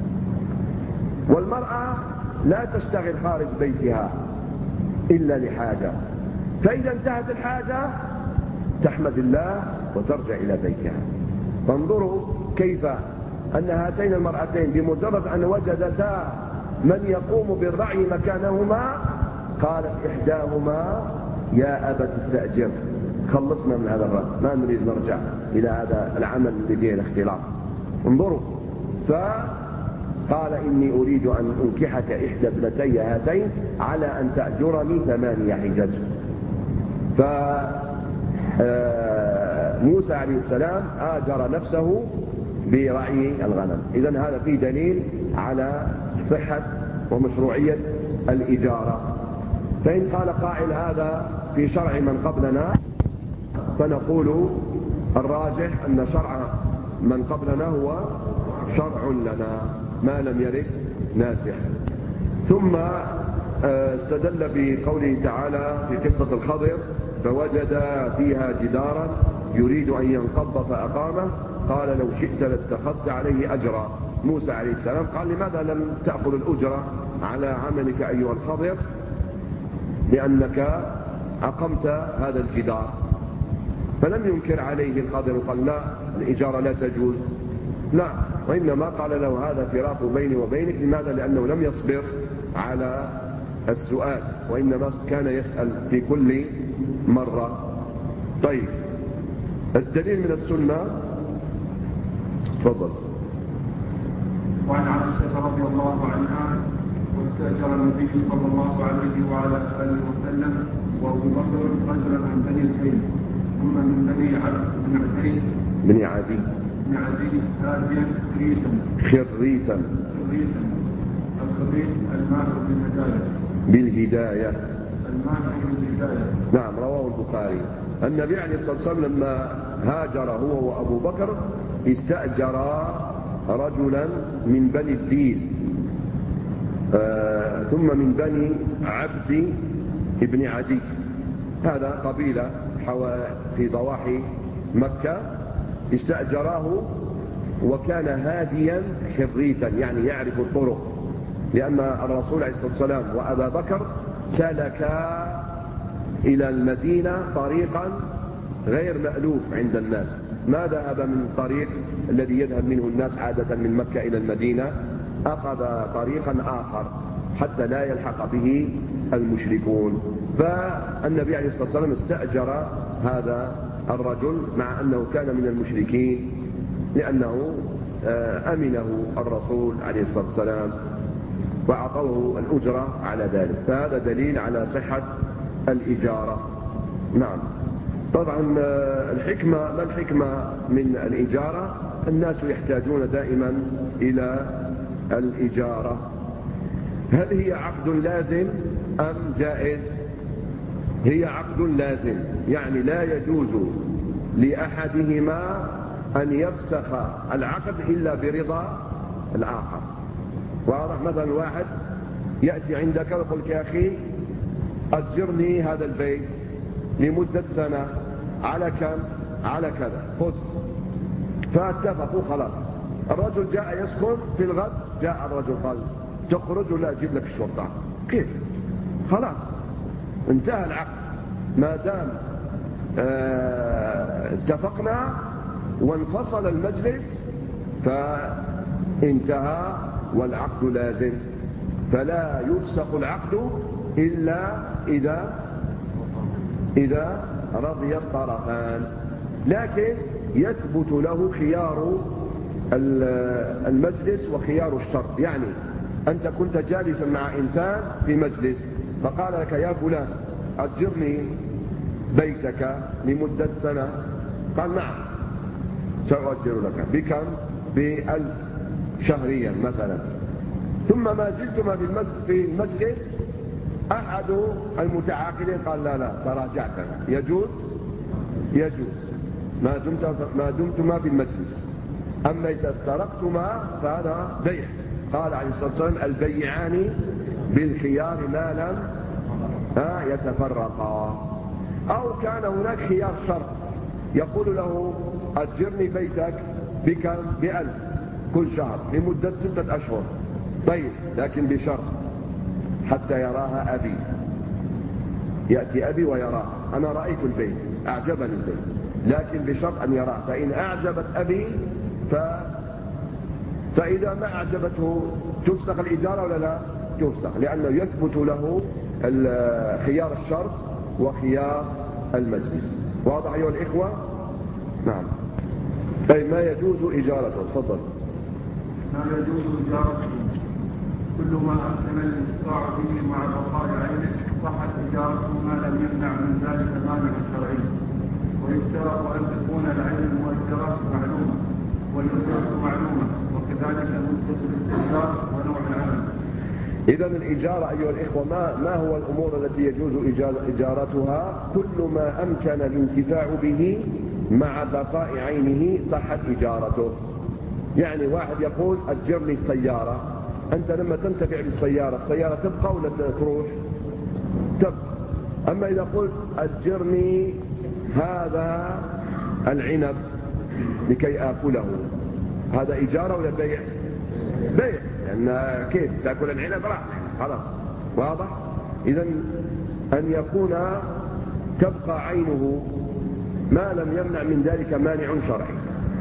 والمرأة لا تشتغل خارج بيتها إلا لحاجة، فإذا انتهت الحاجة تحمد الله وترجع إلى بيتها. فانظروا كيف أن هاتين المرأتين بمجرد أن وجدتا من يقوم بالرعي مكانهما قالت إحداهما يا أبت استأجر، خلصنا من هذا الرعي، ما نريد نرجع إلى هذا العمل اللي فيه الاختلاط. انظروا، فقال إني أريد أن أنكحك إحدى ابنتي هاتين على أن تأجرني ثمانية حجج. فموسى عليه السلام آجر نفسه برعي الغنم. إذن هذا فيه دليل على صحة ومشروعية الإجارة. فإن قال قائل هذا في شرع من قبلنا، فنقول الراجح أن شرع من قبلنا هو شرع لنا ما لم يرد ناسخ. ثم استدل بقوله تعالى في قصة الخضر فوجد فيها جدارا يريد أن ينقض فأقامه، قال لو شئت لاتخذت عليه أجرا. موسى عليه السلام قال لماذا لم تأخذ الأجرة على عملك أيها الخضر؟ لأنك أقمت هذا الجدار. فلم ينكر عليه الخضر وقال لا الإجارة لا تجوز، لا، وإنما قال له هذا فراق بيني وبينك. لماذا؟ لأنه لم يصبر على السؤال، وإنما كان يسأل في كل مرة. طيب، الدليل من السنة، تفضل. وعن عائشة رضي الله عنها واستأجر النبي صلى الله عليه وعلى آله وسلم وأبو بكر رجلا من بني الحيل ثم من بني عبد بن عبيد بن عدي بن عدي هاديا خريتا خريتا خريتا الخريت الماء بالهداية بالهداية الماء بالهداية. نعم، رواه البخاري. النبي عليه الصلاة والسلام لما هاجر هو وأبو بكر استأجر رجلا من بني الديل آه ثم من بني عبد ابن عدي، هذا قبيلة في ضواحي مكة، استأجراه وكان هاديا خريتا يعني يعرف الطرق، لأن الرسول عليه الصلاة والسلام وأبا بكر سلكا إلى المدينة طريقا غير مألوف عند الناس، ما ذهب من الطريق الذي يذهب منه الناس عادة من مكة إلى المدينة، أخذ طريقا آخر حتى لا يلحق به المشركون. فالنبي عليه الصلاة والسلام استأجر هذا الرجل مع أنه كان من المشركين، لأنه أمنه الرسول عليه الصلاة والسلام وأعطوه الأجرة على ذلك، فهذا دليل على صحة الإجارة. نعم. طبعا الحكمة، ما الحكمة من الإجارة؟ الناس يحتاجون دائما إلى الإجارة. هل هي عقد لازم أم جائز؟ هي عقد لازم، يعني لا يجوز لأحدهما أن يفسخ العقد إلا برضا الآخر. واضح؟ مثلا واحد يأتي عندك ويقول يا أخي أجرني هذا البيت لمدة سنة على كم؟ على كذا، خذ. فاتفقوا خلاص، الرجل جاء يسكن، في الغد جاء الرجل قال تخرج ولا أجيب لك الشرطة. كيف؟ خلاص انتهى العقد، ما دام اه اتفقنا وانفصل المجلس فانتهى والعقد لازم، فلا يفسخ العقد إلا إذا إذا رضي الطرفان، لكن يثبت له خيار المجلس وخيار الشرط. يعني أنت كنت جالسا مع إنسان في مجلس فقال لك يا فلان أجرني بيتك لمدة سنة، قال نعم سأؤجر لك، بكم؟ بألف شهريا مثلا. ثم ما زلتما في المجلس أحد المتعاقدين قال لا لا تراجعت، يجوز يجوز ما دمت ما دمتما في المجلس، أما إذا افترقتما فهذا بيع. قال عليه الصلاة والسلام البيعان بالخيار ما لم يتفرقا. أو كان هناك خيار شرط، يقول له أجرني بيتك بكم؟ بألف كل شهر لمدة ستة أشهر. طيب لكن بشرط حتى يراها أبي، يأتي أبي ويراه، أنا رأيت البيت أعجبني البيت لكن بشرط أن يراه، فإن أعجبت أبي ف... فإذا ما أعجبته تفسخ الإجارة ولا لا؟ تفسخ، لأنه يثبت له خيار الشرط وخيار المجلس. واضح أيها الإخوة؟ نعم. أي ما يجوز إجارته. تفضل. ما يجوز إجارته كل ما أمكن الإسراع به مع بقاء عينه صحت إجارته ما لم يمنع من ذلك مانع شرعي، ويشترط أن تكون العين المؤجرة معلومة والأجرة معلومة، وكذلك مدة الاستئجار ونوع العمل. إذن الإجارة أيها الإخوة ما, ما هو الأمور التي يجوز إجارتها؟ كل ما أمكن الانتفاع به مع بقاء عينه صحت إجارته. يعني واحد يقول أجرني السيارة، أنت لما تنتفع بالسيارة السيارة تبقى ولا تروح؟ تبقى. أما إذا قلت أجرني هذا العنب لكي آكله، هذا إجارة ولا بيع؟ بيع، لأن كيف تأكل العنب راح خلاص. واضح؟ إذن أن يكون تبقى عينه ما لم يمنع من ذلك مانع شرعي.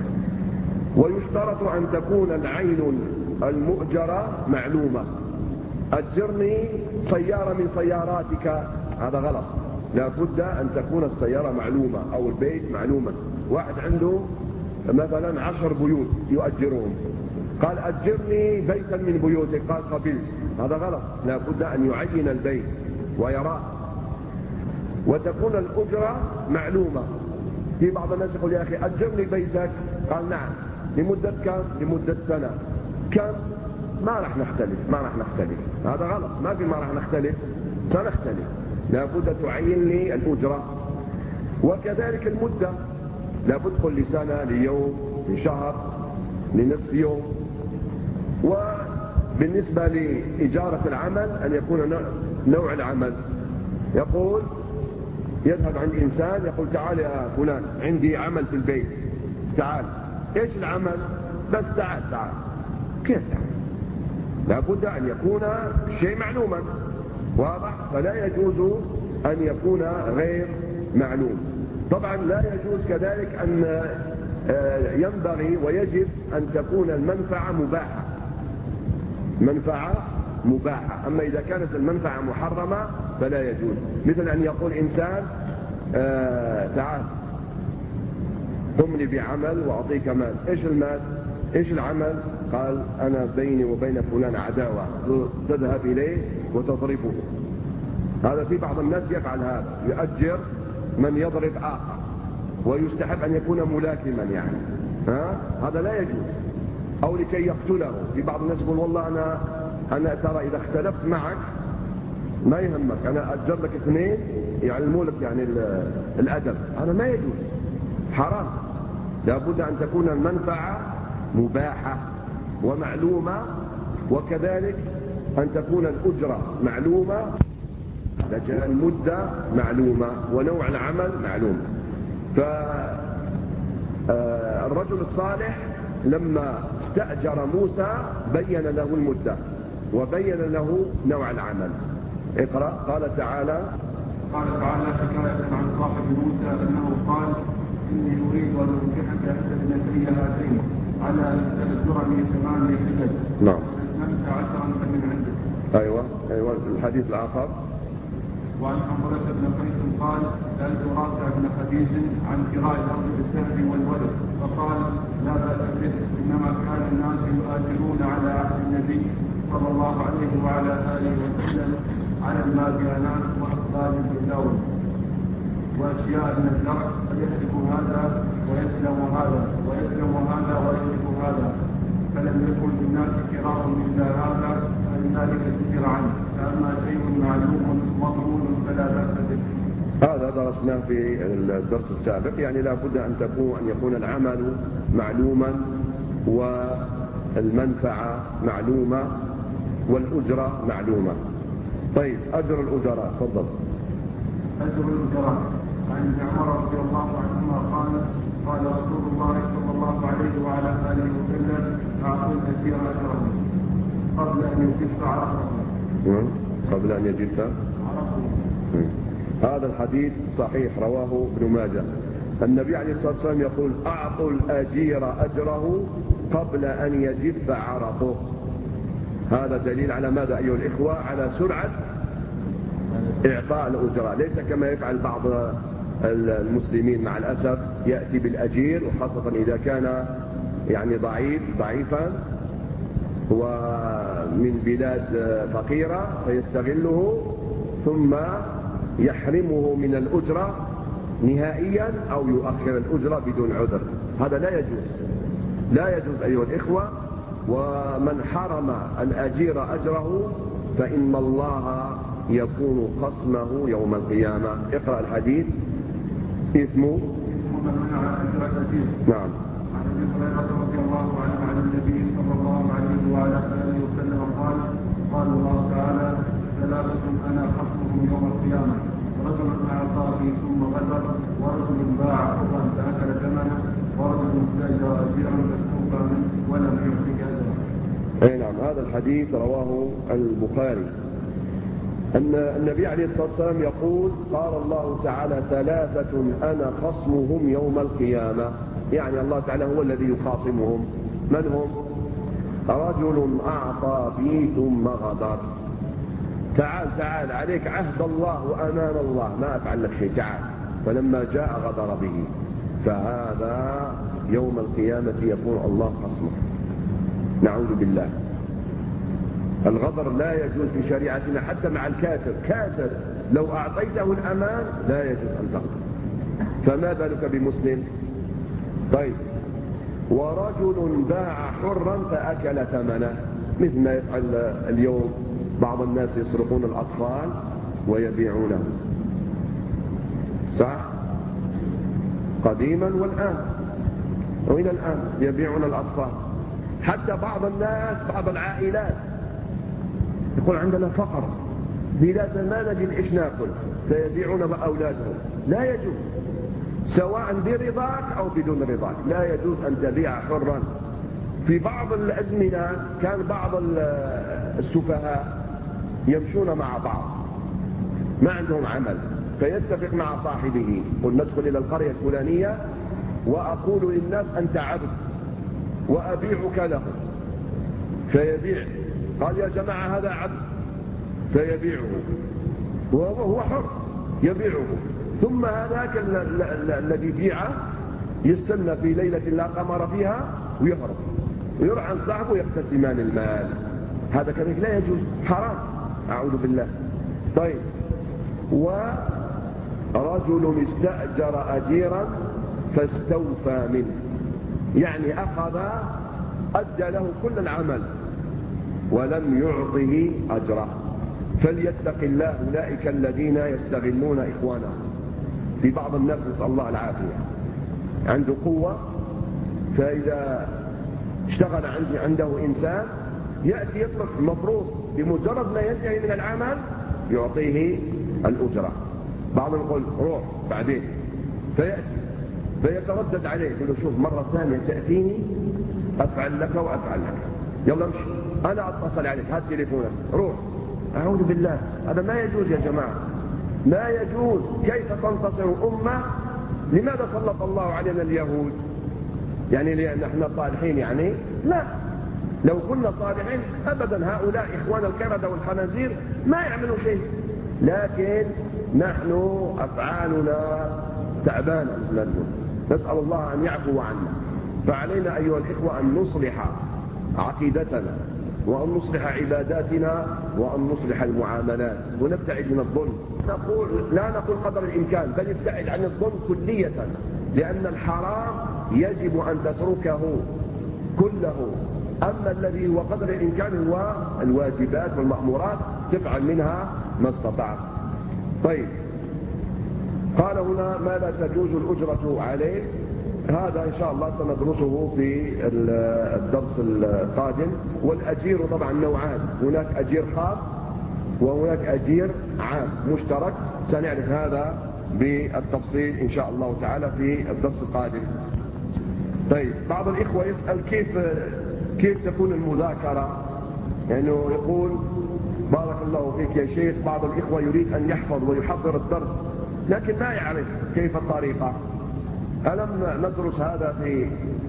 ويشترط أن تكون العين المؤجرة معلومة. أجرني سيارة من سياراتك، هذا غلط، لا بد أن تكون السيارة معلومة أو البيت معلومة. واحد عنده مثلا عشر بيوت يؤجرهم، قال أجرني بيتا من بيوتك، قال قبلت، هذا غلط، لا بد أن يعين البيت ويراه. وتكون الأجرة معلومة. في بعض الناس يقول يا أخي أجرني بيتك، قال نعم لمدة كم؟ لمدة سنة. كم؟ ما راح نختلف ما راح نختلف هذا غلط، ما في ما راح نختلف، سنختلف، لا بد تعين لي الأجرة. وكذلك المدة، لا بد كل سنة ليوم لشهر لنصف يوم. وبالنسبة لإجارة العمل أن يكون نوع العمل، يقول يذهب عند إنسان يقول تعال يا فلان عندي عمل في البيت، تعال. إيش العمل؟ بس تعال تعال. كيف تعال؟ لابد أن يكون شيء معلوما، واضح؟ فلا يجوز أن يكون غير معلوم. طبعا لا يجوز كذلك أن ينبغي ويجب أن تكون المنفعة مباحة، منفعة مباحة. أما إذا كانت المنفعة محرمة فلا يجوز. مثل أن يقول إنسان آه تعال قم لي بعمل وأعطيك مال. إيش المال؟ إيش العمل؟ قال أنا بيني وبين فلان عداوة، تذهب إليه وتضربه. هذا في بعض الناس يفعل هذا، يؤجر من يضرب آخر ويستحب أن يكون ملاكما يعني، ها؟ هذا لا يجوز. أو لكي يقتله. في بعض الناس يقول والله أنا أنا ترى إذا اختلفت معك ما يهمك، أنا أجر لك اثنين يعلموا لك يعني الأدب. هذا ما يجوز، حرام. لابد أن تكون المنفعة مباحة ومعلومة، وكذلك أن تكون الأجرة معلومة، المدة معلومة، ونوع العمل معلوم. فالرجل الصالح لما استأجر موسى بين له المدة وبين له نوع العمل. اقرأ. قال تعالى قال تعالى حكاية عن صاحب موسى أنه قال إني أريد أن أنكحك إحدى ابنتي هاتين على أن تأجرني ثمانية حجج. نعم. أتممت عشرا فمن عندك. أيوة أيوة. الحديث الآخر. وعن حنظلة بن قيس قال سألت رافع بن خديج عن كراء الأرض بالسهم والولد فقال لا بأس به، إنما كان الناس يؤاجرون على عهد النبي صلى الله عليه وعلى آله وسلم على الماديانات وأقبال البلاوي وأشياء من الزرع، فيهلك هذا ويسلم هذا ويسلم هذا ويهلك هذا، فلم يكن للناس كراء إلا هذا، فلذلك سجر عنه. فأما شيء معلوم مضمون فلا بأس به. هذا درسناه في الدرس السابق. يعني لا بد أن تكون أن يكون العمل معلوما والمنفعة معلومة والأجرة معلومة. طيب أجر الأجراء. تفضل. أجر الأجراء. عن ابن عمر رضي الله عنهما قال قال رسول الله صلى الله عليه وعلى آله وسلم أعطوا الأجير أجره قبل أن يجف عرفه. قبل أن يجف عرفه. هذا الحديث صحيح، رواه ابن ماجه. النبي عليه الصلاة والسلام يقول أعطوا الأجير أجره قبل أن يجف عرقه. هذا دليل على ماذا أيها الإخوة؟ على سرعة إعطاء الأجرة، ليس كما يفعل بعض المسلمين مع الأسف، يأتي بالأجير وخاصة إذا كان يعني ضعيف ضعيفا ومن بلاد فقيرة فيستغله ثم يحرمه من الأجرة نهائيا أو يؤخر الأجرة بدون عذر. هذا لا يجوز، لا يجوز أيها الإخوة. ومن حرم الأجير أجره فإن الله يكون خصمه يوم القيامة. اقرأ الحديث. اسمه نعم. عن ابي هريره رضي الله عنه عن النبي صلى الله عليه وعلى اله وسلم قال قال الله تعالى ثلاثه انا خصمهم يوم القيامه، رجل اعطى لي ثم غدر، ورجل باع حرا فاكل ثمنه، ورجل استاجر اجيرا فاستوفى منه ولم يعطه اجره. اي نعم. هذا الحديث رواه البخاري. أن النبي عليه الصلاة والسلام يقول قال الله تعالى ثلاثة أنا خصمهم يوم القيامة، يعني الله تعالى هو الذي يخاصمهم. من هم؟ رجل أعطى بي ثم غدر. تعال تعال عليك عهد الله وأمان الله، ما أفعل لك شيء، تعال. فلما جاء غدر به، فهذا يوم القيامة يكون الله خصمه. نعوذ بالله. الغدر لا يجوز في شريعتنا حتى مع الكافر. كافر لو أعطيته الأمان لا يجوز أن تغدر، فما بالك بمسلم؟ طيب. ورجل باع حرا فأكل ثمنه، مثل ما يفعل اليوم بعض الناس، يسرقون الأطفال ويبيعونه، صح؟ قديما والآن. وإلى الآن يبيعون الأطفال. حتى بعض الناس بعض العائلات يقول عندنا فقر بلاد ما نجد إيش ناكل فيبيعون بأولادهم. لا يجوز، سواء برضاك أو بدون رضاك، لا يجوز أن تبيع حرا. في بعض الأزمنة كان بعض السفهاء يمشون مع بعض ما عندهم عمل، فيتفق مع صاحبه قل ندخل إلى القرية الفلانية وأقول للناس أنت عبد وأبيعك له، فيبيع. قال يا جماعة هذا عبد، فيبيعه وهو حر يبيعه. ثم هذاك الذي بيعه يستنى في ليلة لا قمر فيها ويهرب ويروح عند صاحبه يقتسمان المال. هذا كذلك لا يجوز، حرام، أعوذ بالله. طيب، ورجل استأجر أجيرا فاستوفى منه، يعني أخذ أدى له كل العمل ولم يعطه أجره، فليتق الله أولئك الذين يستغلون إخوانهم. في بعض الناس نسأل الله العافية عنده قوة، فإذا اشتغل عنده إنسان يأتي يطلق، المفروض بمجرد ما ينتهي من العمل يعطيه الأجرة. بعضهم يقول روح بعدين، فيأتي فيتردد عليه يقول له شوف مرة ثانية تأتيني أفعل لك وأفعل لك، يلا امشي أنا أتصل عليك هات تليفونك روح. أعوذ بالله، هذا ما يجوز يا جماعة، ما يجوز. كيف تنتصر أمة؟ لماذا سلط الله علينا اليهود؟ يعني لأن احنا صالحين يعني؟ لا، لو كنا صالحين أبدا هؤلاء إخوان القردة والخنازير ما يعملوا شيء، لكن نحن أفعالنا تعبانة. نسأل الله أن يعفو عنا. فعلينا أيها الإخوة أن نصلح عقيدتنا وأن نصلح عباداتنا وأن نصلح المعاملات ونبتعد من الظلم. نقول لا نقول قدر الإمكان، بل ابتعد عن الظلم كلية، لأن الحرام يجب أن تتركه كله. أما الذي هو قدر الإمكان هو الواجبات والمأمورات تفعل منها ما استطعت. طيب، قال هنا ما لا تجوز الأجرة عليه. هذا إن شاء الله سندرسه في الدرس القادم. والأجير طبعا نوعان، هناك أجير خاص وهناك أجير عام مشترك، سنعرف هذا بالتفصيل إن شاء الله تعالى في الدرس القادم. طيب، بعض الإخوة يسأل كيف كيف تكون المذاكرة، يعني يقول بارك الله فيك يا شيخ بعض الإخوة يريد أن يحفظ ويحضر الدرس لكن ما يعرف كيف الطريقة. ألم ندرس هذا في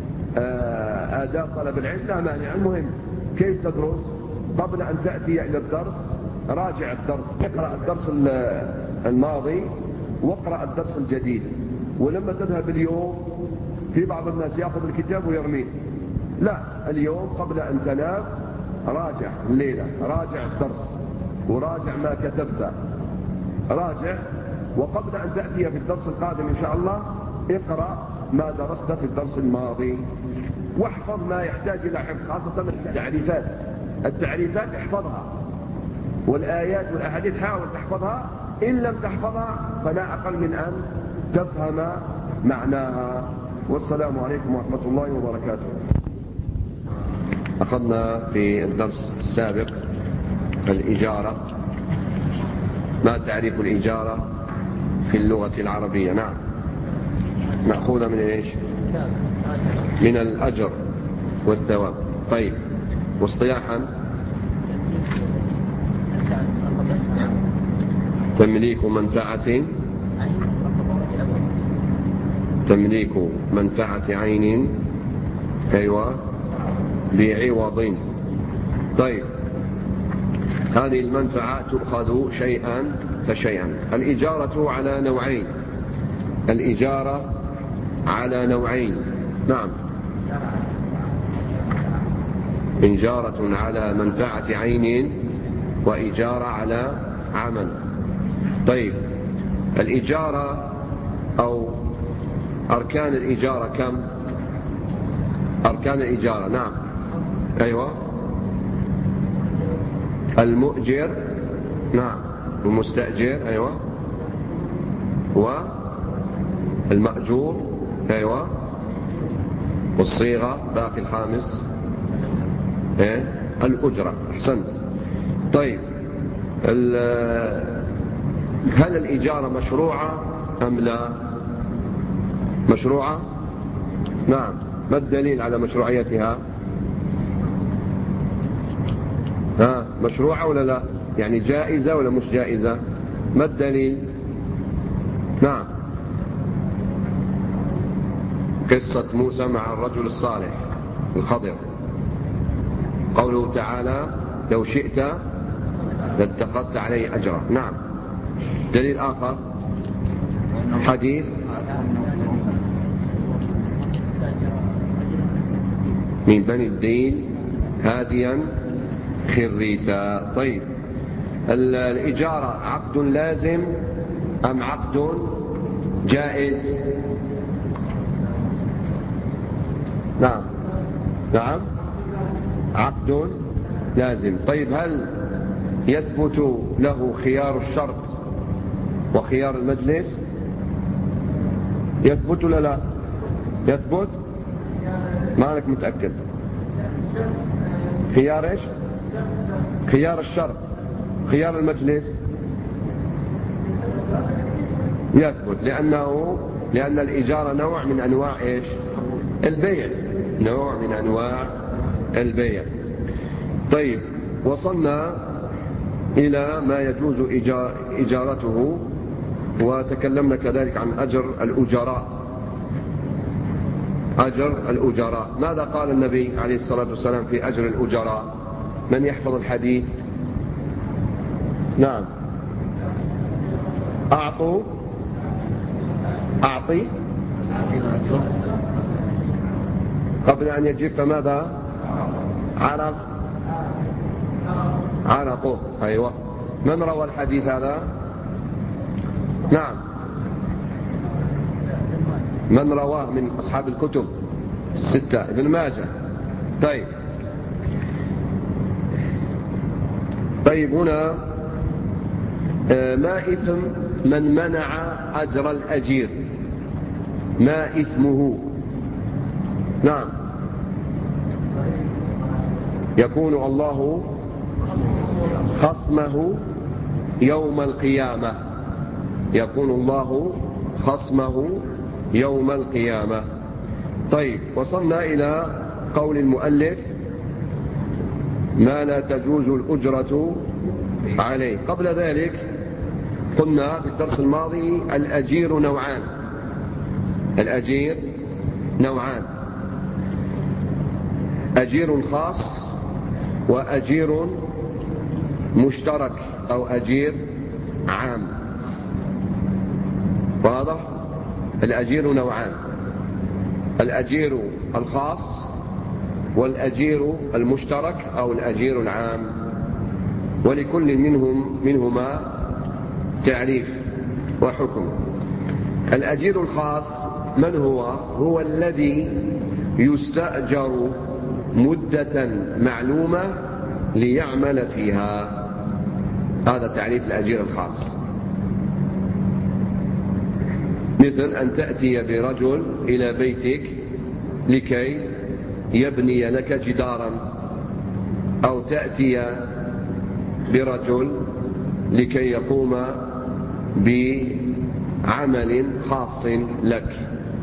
آداب طلب العلم؟ لا مانع. المهم كيف تدرس؟ قبل أن تأتي إلى الدرس راجع الدرس، اقرأ الدرس الماضي واقرأ الدرس الجديد. ولما تذهب اليوم، في بعض الناس يأخذ الكتاب ويرميه، لا، اليوم قبل أن تنام راجع، الليلة راجع الدرس وراجع ما كتبت، راجع. وقبل أن تأتي في الدرس القادم إن شاء الله اقرأ ما درست في الدرس الماضي، واحفظ ما يحتاج إلى حفظ، خاصة التعريفات. التعريفات احفظها، والآيات والأحاديث حاول تحفظها، إن لم تحفظها فلا أقل من أن تفهم معناها. والسلام عليكم ورحمة الله وبركاته. أخذنا في الدرس السابق الإجارة، ما تعريف الإجارة في اللغة العربية؟ نعم، مأخوذة من إيش؟ من الأجر والثواب. طيب، واصطلاحا تمليك منفعة تمليك منفعة عين أيوة بعوض. طيب، هذه المنفعة تؤخذ شيئا فشيئا. الإجارة على نوعين، الإجارة على نوعين نعم، إجارة على منفعة عين وإجارة على عمل. طيب، الإجارة أو أركان الإجارة كم؟ أركان الإجارة نعم أيوة، المؤجر نعم، المستأجر أيوة، والمأجور أيوة، والصيغة باقي الخامس إيه؟ الأجرة. أحسنت. طيب هل الإجارة مشروعة أم لا؟ مشروعة؟ نعم. ما الدليل على مشروعيتها؟ ها مشروعة ولا لا؟ يعني جائزة ولا مش جائزة؟ ما الدليل؟ نعم. قصة موسى مع الرجل الصالح الخضر، قوله تعالى لو شئت لاتخذت عليه أجرا. نعم. دليل آخر حديث من بني الدين هاديا خريتا. طيب الإجارة عقد لازم أم عقد جائز؟ نعم. نعم عقد لازم. طيب هل يثبت له خيار الشرط وخيار المجلس؟ يثبت ولا لا؟ يثبت؟ ما أنك متأكد. خيار إيش؟ خيار الشرط. خيار المجلس يثبت، لأنه لأن الإجارة نوع من أنواع إيش؟ البيع، نوع من أنواع البيع. طيب وصلنا إلى ما يجوز إجارته، وتكلمنا كذلك عن أجر الأجراء. أجر الأجراء، ماذا قال النبي عليه الصلاة والسلام في أجر الأجراء؟ من يحفظ الحديث؟ نعم. أعطوا أعطي قبل أن يجيب فماذا؟ عرق عرقه. أيوة. من روى الحديث هذا؟ نعم. من رواه من أصحاب الكتب الستة؟ ابن ماجه. طيب طيب هنا ما إثم من منع أجر الأجير؟ ما إثمه؟ نعم. يكون الله خصمه يوم القيامة. يكون الله خصمه يوم القيامة. طيب وصلنا إلى قول المؤلف ما لا تجوز الأجرة عليه. قبل ذلك قلنا في الدرس الماضي الأجير نوعان. الأجير نوعان: أجير خاص وأجير مشترك أو أجير عام. واضح؟ الأجير نوعان: الأجير الخاص والأجير المشترك أو الأجير العام، ولكل منهم منهما تعريف وحكم. الأجير الخاص من هو؟ هو الذي يستأجر مدة معلومة ليعمل فيها. هذا تعريف الأجير الخاص. مثل أن تأتي برجل إلى بيتك لكي يبني لك جدارا، أو تأتي برجل لكي يقوم بعمل خاص لك.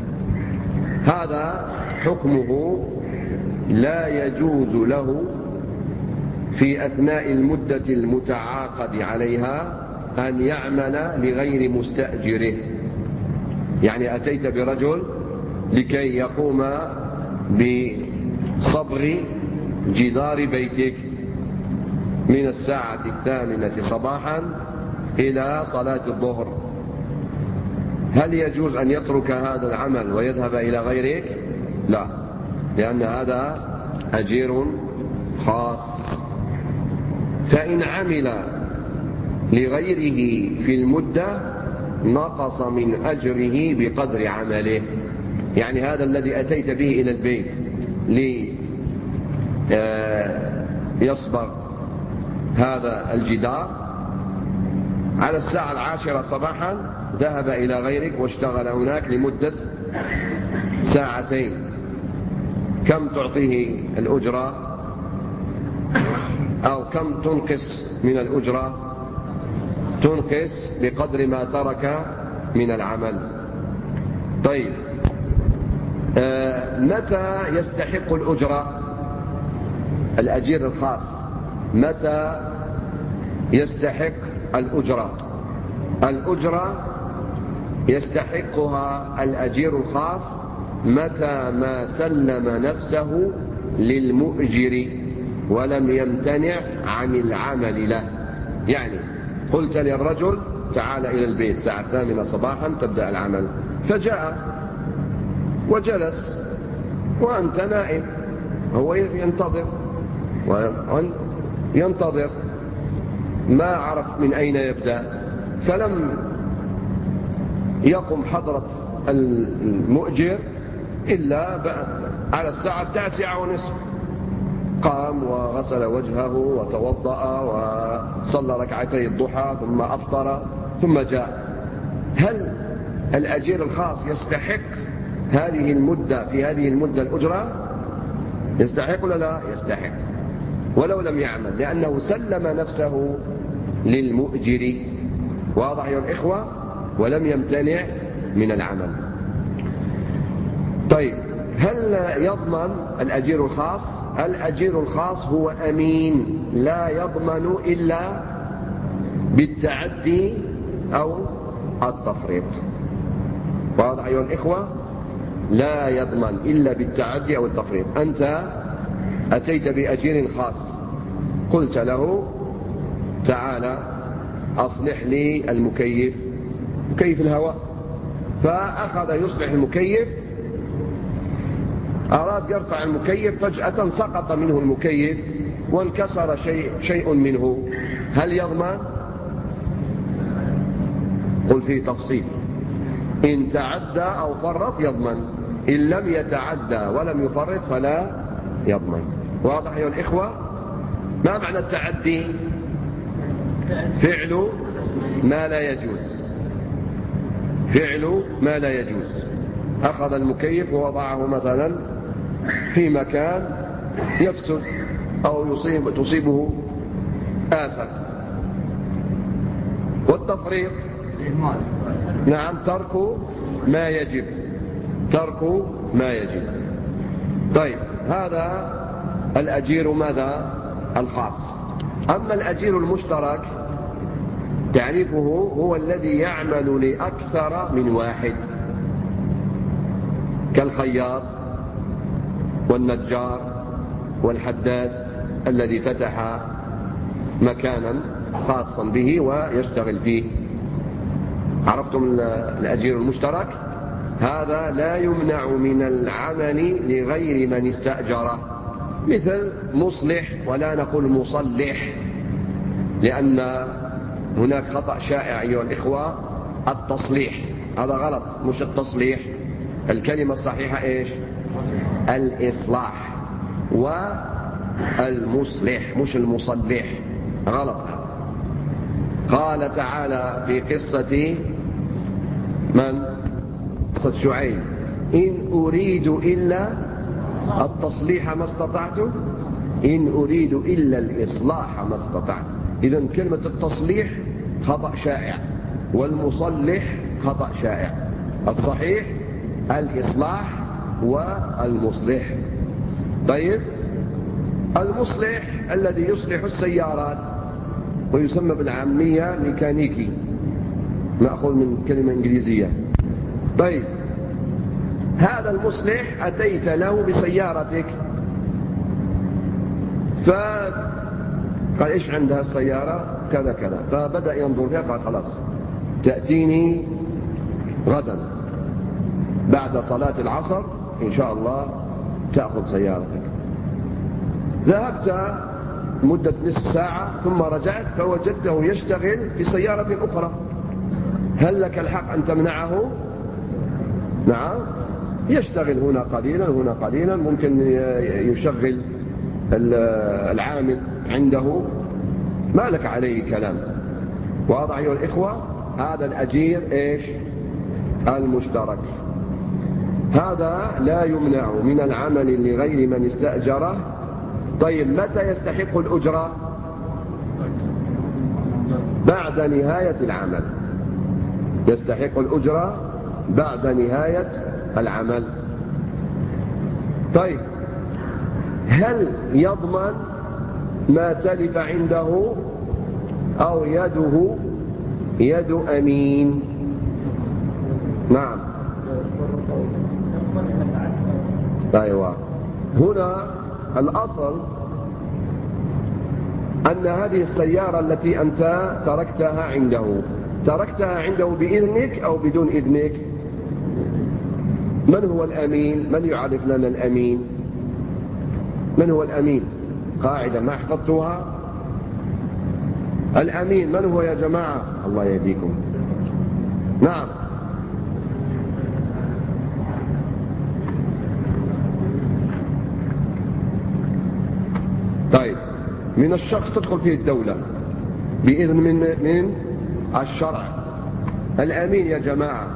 هذا حكمه لا يجوز له في أثناء المدة المتعاقد عليها أن يعمل لغير مستأجره. يعني أتيت برجل لكي يقوم بصبغ جدار بيتك من الساعة الثامنة صباحا إلى صلاة الظهر، هل يجوز أن يترك هذا العمل ويذهب إلى غيرك؟ لا، لأن هذا أجير خاص. فإن عمل لغيره في المدة نقص من أجره بقدر عمله. يعني هذا الذي أتيت به إلى البيت ليصبغ هذا الجدار على الساعة العاشرة صباحا ذهب إلى غيرك واشتغل هناك لمدة ساعتين، كم تعطيه الأجرة أو كم تنقص من الأجرة؟ تنقص بقدر ما ترك من العمل. طيب آه متى يستحق الأجرة الأجير الخاص؟ متى يستحق الأجرة؟ الأجرة يستحقها الأجير الخاص متى ما سلم نفسه للمؤجر ولم يمتنع عن العمل له. يعني قلت للرجل تعال إلى البيت الساعة الثامنة صباحا تبدأ العمل، فجاء وجلس وأنت نائم، هو ينتظر ينتظر ما عرف من أين يبدأ، فلم يقم حضرة المؤجر إلا على الساعة التاسعة ونصف. قام وغسل وجهه وتوضأ وصلى ركعتي الضحى ثم أفطر ثم جاء. هل الأجير الخاص يستحق هذه المدة في هذه المدة الأجرة؟ يستحق ولا لا؟ يستحق ولو لم يعمل، لأنه سلم نفسه للمؤجر. واضح يا الإخوة؟ ولم يمتنع من العمل. طيب هل يضمن الأجير الخاص؟ الأجير الخاص هو أمين لا يضمن إلا بالتعدي أو التفريط. واضح أيها الإخوة؟ لا يضمن إلا بالتعدي أو التفريط. أنت أتيت بأجير خاص، قلت له تعالى أصلح لي المكيف، مكيف الهواء، فأخذ يصلح المكيف، أراد يرفع المكيف، فجأة سقط منه المكيف وانكسر شيء, شيء منه، هل يضمن؟ قل فيه تفصيل. إن تعدى أو فرط يضمن، إن لم يتعدى ولم يفرط فلا يضمن. واضح أيها الإخوة؟ ما معنى التعدي؟ فعل ما لا يجوز، فعل ما لا يجوز. أخذ المكيف ووضعه مثلا في مكان يفسد أو يصيب تصيبه آفة. والتفريط نعم ترك ما يجب، ترك ما يجب. طيب هذا الأجير ماذا؟ الخاص. أما الأجير المشترك تعريفه هو الذي يعمل لأكثر من واحد، كالخياط والنجار والحداد الذي فتح مكانا خاصا به ويشتغل فيه. عرفتم الأجير المشترك؟ هذا لا يمنع من العمل لغير من استأجره، مثل مصلح، ولا نقول مصلح لأن هناك خطأ شائع أيها الإخوة، التصليح، هذا غلط، مش التصليح. الكلمة الصحيحة إيش؟ الإصلاح، والمصلح مش المصلح، غلط. قال تعالى في قصة من؟ قصة شعيب: إن أريد إلا التصليح ما استطعت، إن أريد إلا الإصلاح ما استطعت. إذن كلمة التصليح خطأ شائع، والمصلح خطأ شائع. الصحيح الإصلاح والمصلح. طيب المصلح الذي يصلح السيارات ويسمى بالعامية ميكانيكي، مأخوذ من كلمة إنجليزية. طيب هذا المصلح أتيت له بسيارتك، فقال إيش عندها السيارة؟ كذا كذا، فبدأ ينظر فيها، قال خلاص تأتيني غدا بعد صلاة العصر إن شاء الله تأخذ سيارتك. ذهبت مدة نصف ساعة ثم رجعت فوجدته يشتغل في سيارة أخرى، هل لك الحق أن تمنعه؟ نعم، يشتغل هنا قليلا هنا قليلا، ممكن يشغل العامل عنده، ما لك عليه كلام. واضح أيها الإخوة؟ هذا الأجير إيش؟ المشترك. هذا لا يمنع من العمل لغير من استأجره. طيب متى يستحق الأجرة؟ بعد نهاية العمل. يستحق الأجرة بعد نهاية العمل. طيب هل يضمن ما تلف عنده أو يده يد أمين؟ نعم. أيوة. هنا الأصل أن هذه السيارة التي أنت تركتها عنده تركتها عنده بإذنك أو بدون إذنك؟ من هو الأمين؟ من يعرف لنا الأمين؟ من هو الأمين؟ قاعدة ما حفظتها. الأمين من هو يا جماعة؟ الله يهديكم. نعم. طيب من الشخص تدخل فيه الدولة بإذن من من الشرع. الأمين يا جماعة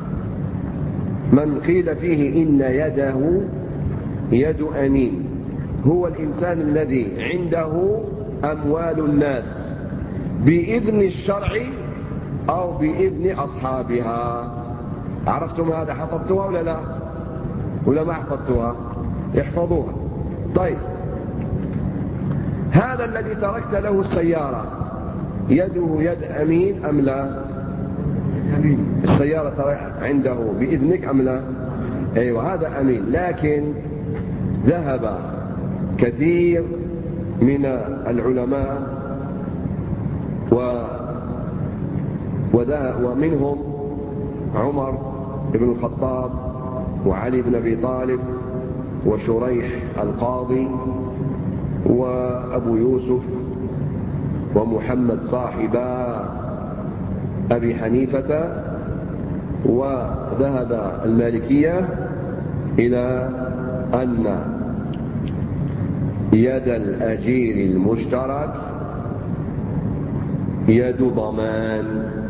من قيل فيه إن يده يد أمين هو الإنسان الذي عنده أموال الناس بإذن الشرع أو بإذن أصحابها. عرفتم هذا؟ حفظتوها ولا لا؟ ولا ما حفظتوها؟ احفظوها. طيب هذا الذي تركت له السيارة يده يد أمين أم لا؟ السيارة عنده بإذنك أم لا؟ أيوة هذا أمين. لكن ذهب كثير من العلماء و ومنهم عمر بن الخطاب وعلي بن أبي طالب وشريح القاضي وأبو يوسف ومحمد صاحبا أبي حنيفة، وذهب المالكية إلى أن يد الأجير المشترك يد ضمان،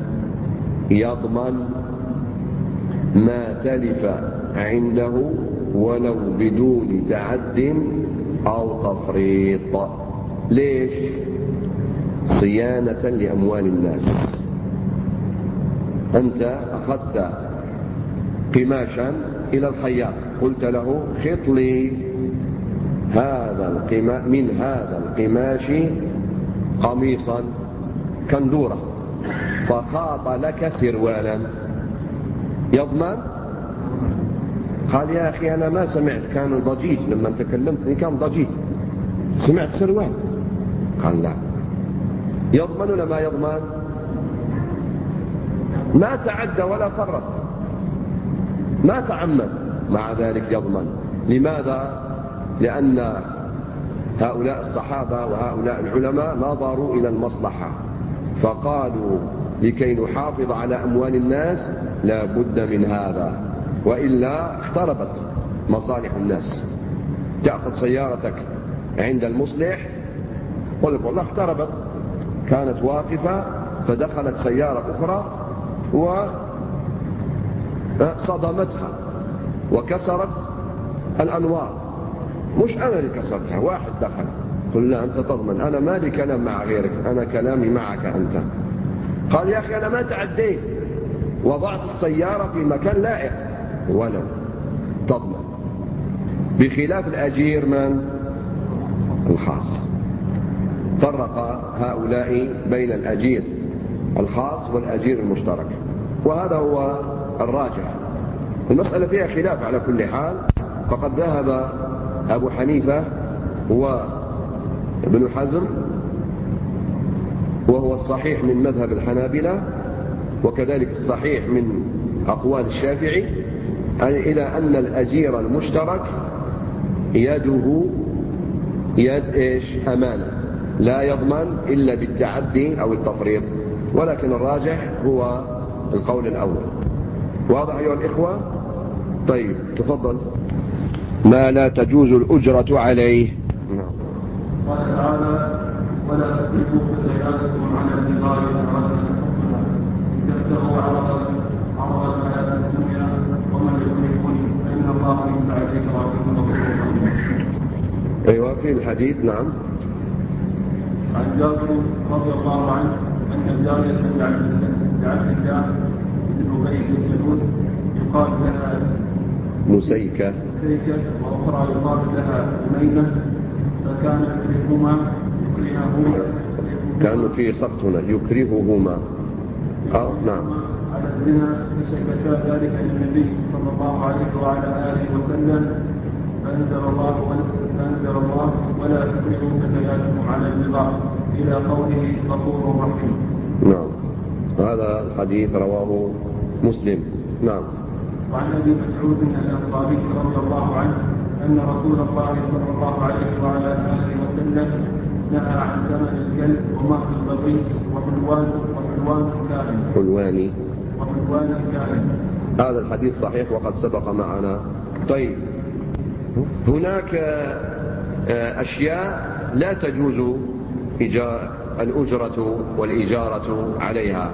يضمن ما تلف عنده ولو بدون تعد أو تفريط. ليش؟ صيانة لأموال الناس. أنت أخذت قماشا إلى الخياط قلت له خط لي هذا من هذا القماش قميصا كندورة، فخاط لك سروالا، يضمن؟ قال يا أخي أنا ما سمعت، كان ضجيج لما تكلمتني كان ضجيج، سمعت سروال. قال لا. يضمن ولا ما يضمن؟ ما تعدى ولا فرط، ما تعمد، مع ذلك يضمن. لماذا؟ لأن هؤلاء الصحابة وهؤلاء العلماء نظروا إلى المصلحة فقالوا لكي نحافظ على أموال الناس لا بد من هذا، وإلا اختربت مصالح الناس. تأخذ سيارتك عند المصلح، قل لك والله اختربت، كانت واقفة فدخلت سيارة أخرى وصدمتها وكسرت الأنوار. مش أنا اللي كسرتها، واحد دخل. قل لا أنت تضمن، أنا ما لي كلام مع غيرك، أنا كلامي معك أنت. قال يا أخي أنا ما تعديت، وضعت السيارة في مكان لائق، ولو تضمن. بخلاف الأجير من؟ الخاص. فرق هؤلاء بين الأجير الخاص والأجير المشترك، وهذا هو الراجح. المسألة فيها خلاف على كل حال. فقد ذهب أبو حنيفة وابن حزم، وهو الصحيح من مذهب الحنابلة، وكذلك الصحيح من أقوال الشافعي، إلى أن الأجير المشترك يده يد إيش؟ أمانة، لا يضمن إلا بالتعدي أو التفريط. ولكن الراجح هو القول الأول. واضح أيها الإخوة؟ طيب تفضل. ما لا تجوز الأجرة عليه. قال تعالى ولا تكلفوا فتياتكم على النظام أردنا تبتغوا عرض عرض الحياة الدنيا ومن يكلفني في الحديث. نعم. عن جابر رضي الله عنه أن جارية لعبد الله بن أبي بن سلول يقال لها مسيكة مسيكة وأخرى يقال لها أميمة، فكان يكرههما يكرههما كان في سقط هنا يكرههما أو نعم على الزنا، فشكتا ذلك للنبي صلى الله عليه وعلى آله وسلم، فأنزل الله فأنزل الله ولا تكرهوا فتياتكم على البغاء إلى قوله غفور رحيم. نعم. هذا الحديث رواه مسلم. نعم. وعن ابي مسعود الانصاري رضي الله عنه ان رسول الله صلى الله عليه وعلى اله وسلم نهى عن ثمن الكلب ومهر البغي وحلوان وحلوان الكاهن حلواني وحلوان الكاهن. هذا الحديث صحيح وقد سبق معنا. طيب، هناك أشياء لا تجوز الأجرة والإجارة عليها،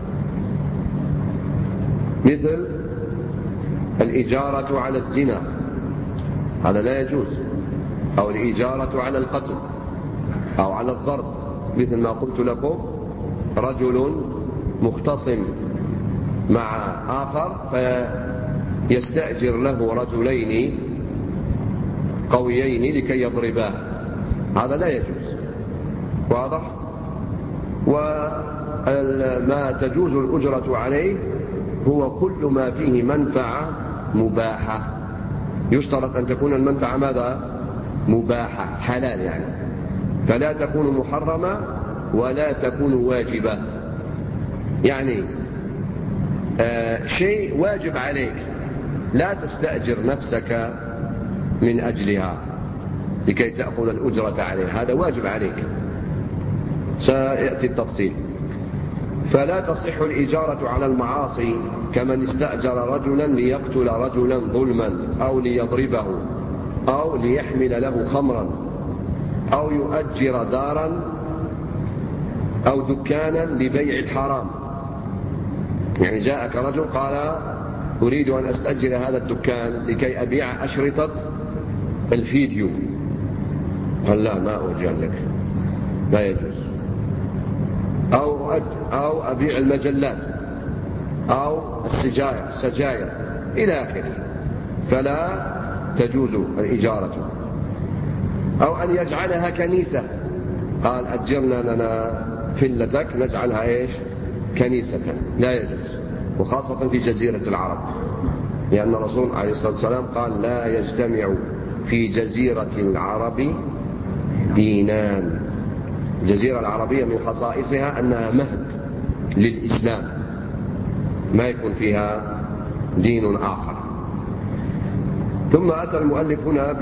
مثل الإجارة على الزنا، هذا لا يجوز، أو الإجارة على القتل أو على الضرب، مثل ما قلت لكم رجل مختصم مع آخر فيستأجر له رجلين قويين لكي يضرباه، هذا لا يجوز. واضح؟ وما تجوز الأجرة عليه هو كل ما فيه منفعة مباحة، يشترط أن تكون المنفعة ماذا؟ مباحة، حلال يعني، فلا تكون محرمة ولا تكون واجبة. يعني آه شيء واجب عليك لا تستأجر نفسك من أجلها لكي تأخذ الأجرة عليه، هذا واجب عليك، سيأتي التفصيل. فلا تصح الإجارة على المعاصي، كمن استأجر رجلا ليقتل رجلا ظلما أو ليضربه أو ليحمل له خمرا أو يؤجر دارا أو دكانا لبيع الحرام. يعني جاءك رجل قال أريد أن أستأجر هذا الدكان لكي أبيع أشرطة الفيديو، قال لا ما أؤجر لك، لا يجوز. أو أو أبيع المجلات أو السجاير السجاير إلى آخره، فلا تجوز الإجارة. أو أن يجعلها كنيسة، قال أجرنا لنا فلتك نجعلها إيش؟ كنيسة، لا يجوز، وخاصة في جزيرة العرب، لأن الرسول عليه الصلاة والسلام قال لا يجتمع في جزيرة العرب دينان. الجزيرة العربية من خصائصها أنها مهد للإسلام، ما يكون فيها دين آخر. ثم أتى المؤلف هنا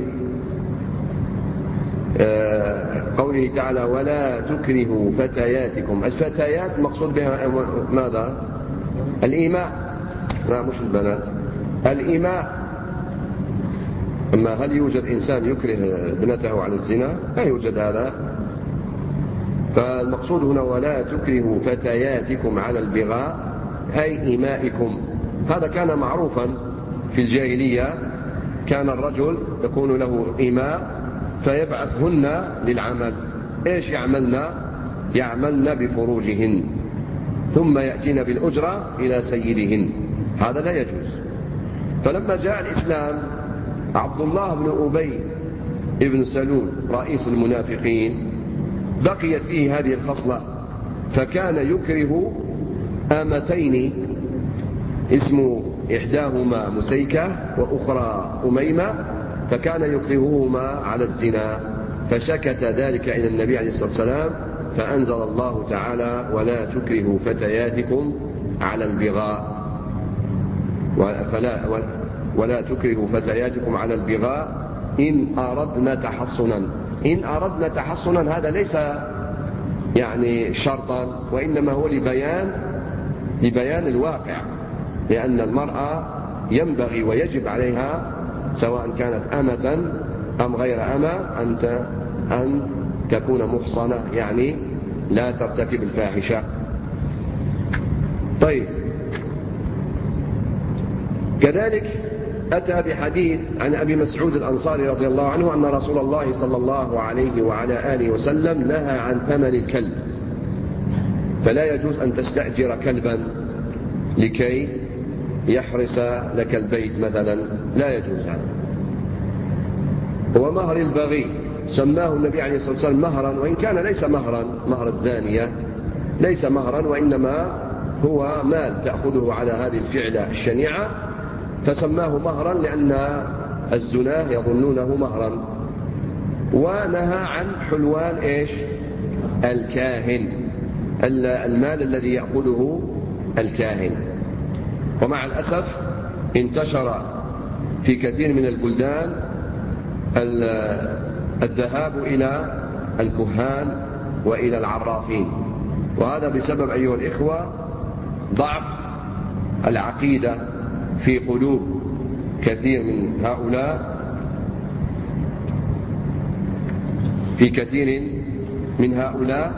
بقوله تعالى ولا تكرهوا فتياتكم. الفتيات مقصود بها ماذا؟ الإيماء، لا مش البنات، الإيماء. أما هل يوجد إنسان يكره ابنته على الزنا؟ لا يوجد هذا. فالمقصود هنا ولا تكرهوا فتياتكم على البغاء أي إيمائكم. هذا كان معروفا في الجاهلية، كان الرجل يكون له إيماء فيبعثهن للعمل. إيش يعملن؟ يعملن بفروجهن ثم يأتين بالأجرة إلى سيدهن، هذا لا يجوز. فلما جاء الإسلام عبد الله بن أبي بن سلول رئيس المنافقين بقيت فيه هذه الخصلة، فكان يكره آمتين اسم إحداهما مسيكة وأخرى أميمة، فكان يكرههما على الزنا، فشكت ذلك إلى النبي عليه الصلاة والسلام، فأنزل الله تعالى ولا تكرهوا فتياتكم على البغاء فلا ولا تكرهوا فتياتكم على البغاء إن أردنا تحصنا. إن أردنا تحصنا هذا ليس يعني شرطا، وإنما هو لبيان لبيان الواقع، لأن المرأة ينبغي ويجب عليها سواء كانت أمة أم غير أمة أن تكون محصنة، يعني لا ترتكب الفاحشة. طيب، كذلك أتى بحديث عن أبي مسعود الأنصاري رضي الله عنه أن رسول الله صلى الله عليه وعلى آله وسلم نهى عن ثمن الكلب، فلا يجوز أن تستأجر كلبا لكي يحرس لك البيت مثلا، لا يجوز هذا. ومهر البغي سماه النبي عليه الصلاة والسلام مهرا، وإن كان ليس مهرا، مهر الزانية ليس مهرا، وإنما هو مال تأخذه على هذه الفعلة الشنيعة، فسماه مهرا لأن الزناه يظنونه مهرا. ونهى عن حلوان إيش؟ الكاهن، المال الذي يأخذه الكاهن. ومع الأسف انتشر في كثير من البلدان الذهاب إلى الكهان وإلى العرافين، وهذا بسبب أيها الإخوة ضعف العقيدة في قلوب كثير من هؤلاء في كثير من هؤلاء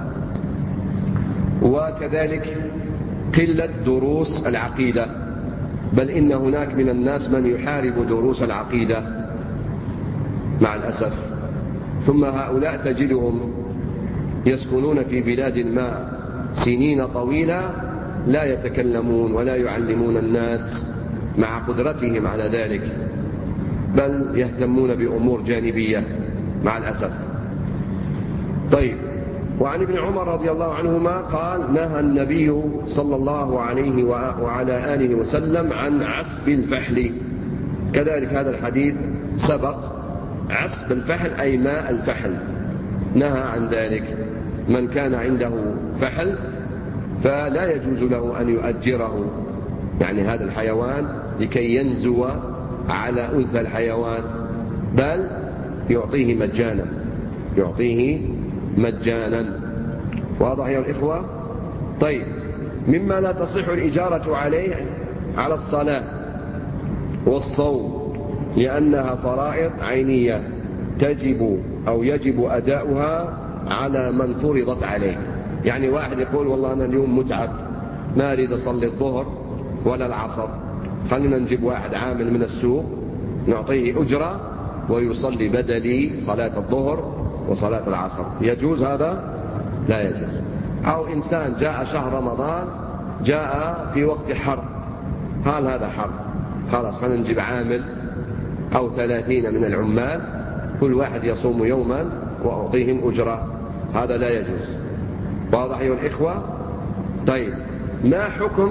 وكذلك قلة دروس العقيدة، بل إن هناك من الناس من يحارب دروس العقيدة مع الأسف. ثم هؤلاء تجدهم يسكنون في بلاد ما سنين طويلة لا يتكلمون ولا يعلمون الناس مع قدرتهم على ذلك، بل يهتمون بأمور جانبية مع الأسف. طيب، وعن ابن عمر رضي الله عنهما قال نهى النبي صلى الله عليه وعلى آله وسلم عن عسب الفحل، كذلك هذا الحديث سبق. عسب الفحل أي ماء الفحل، نهى عن ذلك. من كان عنده فحل فلا يجوز له أن يؤجره، يعني هذا الحيوان لكي ينزو على أنثى الحيوان، بل يعطيه مجانا، يعطيه مجانا. واضح يا الإخوة؟ طيب، مما لا تصح الإجارة عليه على الصلاة والصوم، لأنها فرائض عينية تجب أو يجب أداؤها على من فرضت عليه. يعني واحد يقول والله أنا اليوم متعب ما أريد أصلي الظهر ولا العصر، خلينا نجيب واحد عامل من السوق نعطيه أجرة ويصلي بدلي صلاة الظهر وصلاة العصر، يجوز هذا؟ لا يجوز. أو إنسان جاء شهر رمضان جاء في وقت حر، قال هذا حر، خلاص خلينا نجيب عامل أو ثلاثين من العمال كل واحد يصوم يوما وأعطيهم أجرة، هذا لا يجوز. واضح أيها الإخوة؟ طيب، ما حكم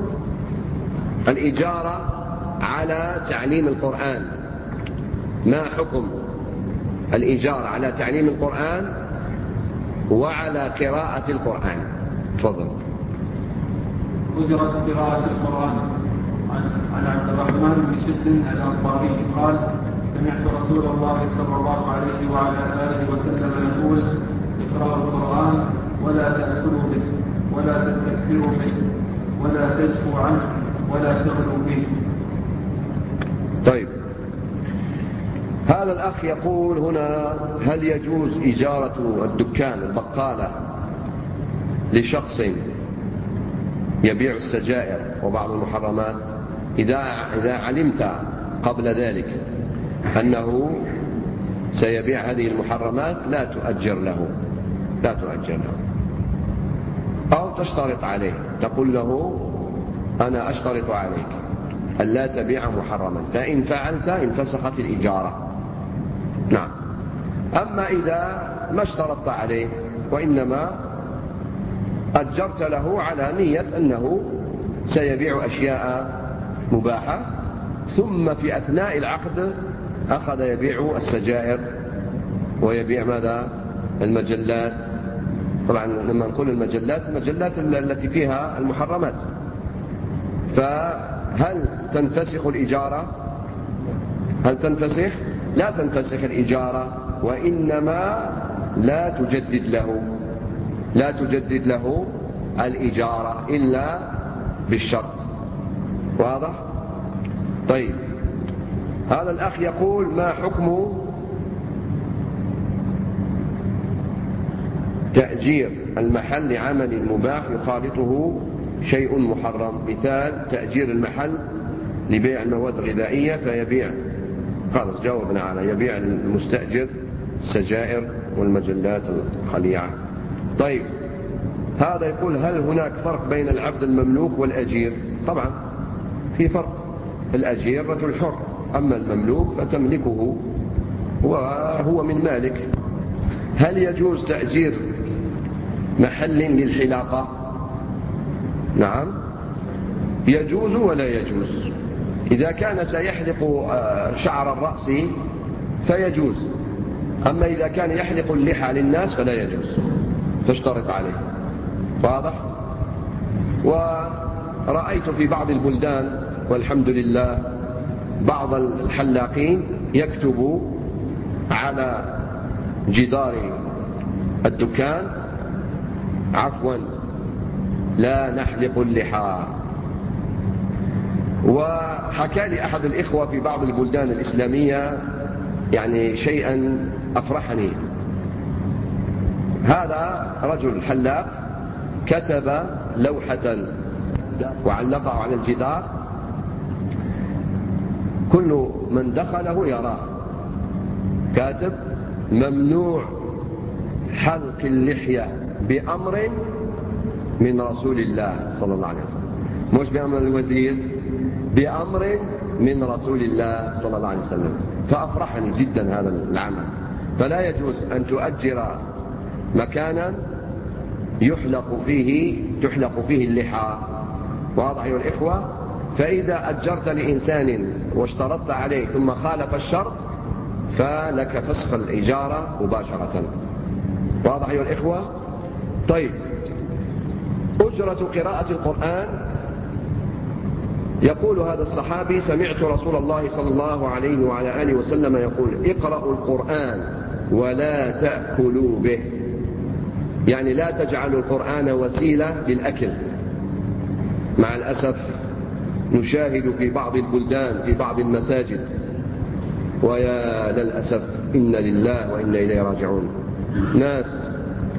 الإجارة على تعليم القرآن؟ ما حكم الإجارة على تعليم القرآن وعلى قراءة القرآن؟ تفضل. أجرة قراءة القرآن. عن عبد الرحمن بن شد الأنصاري قال سمعت رسول الله صلى الله عليه وعلى آله وسلم يقول اقرأوا القرآن ولا تأكلوا به ولا تستكثروا به ولا تجفوا عنه ولا تغلوا فيه. طيب، هذا الأخ يقول هنا هل يجوز إجارة الدكان البقالة لشخص يبيع السجائر وبعض المحرمات إذا إذا علمت قبل ذلك أنه سيبيع هذه المحرمات لا تؤجر له لا تؤجر له أو تشترط عليه، تقول له أنا أشترط عليك ألا تبيع محرما، فإن فعلت انفسخت الإجارة. نعم. أما إذا ما اشترطت عليه وإنما أجرت له على نية أنه سيبيع أشياء مباحة، ثم في أثناء العقد أخذ يبيع السجائر ويبيع ماذا؟ المجلات. طبعا لما نقول المجلات المجلات التي فيها المحرمات، فهل تنفسخ الإجارة؟ هل تنفسخ؟ لا تنفسخ الإجارة، وإنما لا تجدد له لا تجدد له الإجارة إلا بالشرط. واضح؟ طيب، هذا الأخ يقول ما حكم تأجير المحل لعمل مباح يخالطه شيء محرم؟ مثال تأجير المحل لبيع المواد الغذائية فيبيع، خلاص جاوبنا على يبيع المستأجر السجائر والمجلات الخليعة. طيب هذا يقول هل هناك فرق بين العبد المملوك والأجير؟ طبعا في فرق. الأجير رجل حر، أما المملوك فتملكه وهو من مالك. هل يجوز تأجير محل للحلاقة؟ نعم يجوز ولا يجوز. إذا كان سيحلق شعر الرأس فيجوز، أما إذا كان يحلق اللحى للناس فلا يجوز، تشترط عليه. واضح؟ ورأيت في بعض البلدان والحمد لله بعض الحلاقين يكتب على جدار الدكان عفوا لا نحلق اللحى. وحكى لي أحد الإخوة في بعض البلدان الإسلامية يعني شيئا أفرحني. هذا رجل حلاق كتب لوحة وعلقها على الجدار، كل من دخله يراه، كاتب ممنوع حلق اللحية بأمر من رسول الله صلى الله عليه وسلم، مش بأمر الوزير، بأمر من رسول الله صلى الله عليه وسلم. فأفرحني جدا هذا العمل. فلا يجوز أن تؤجر مكانا يحلق فيه تحلق فيه اللحى. واضح أيها الإخوة؟ فإذا أجرت لإنسان واشترطت عليه ثم خالف الشرط فلك فسخ الإجارة مباشرة. واضح أيها الإخوة؟ طيب أجرة قراءة القرآن. يقول هذا الصحابي سمعت رسول الله صلى الله عليه وعلى آله وسلم يقول اقرأوا القرآن ولا تأكلوا به، يعني لا تجعلوا القرآن وسيلة للأكل. مع الأسف نشاهد في بعض البلدان في بعض المساجد، ويا للأسف إن لله وإنا إليه راجعون، ناس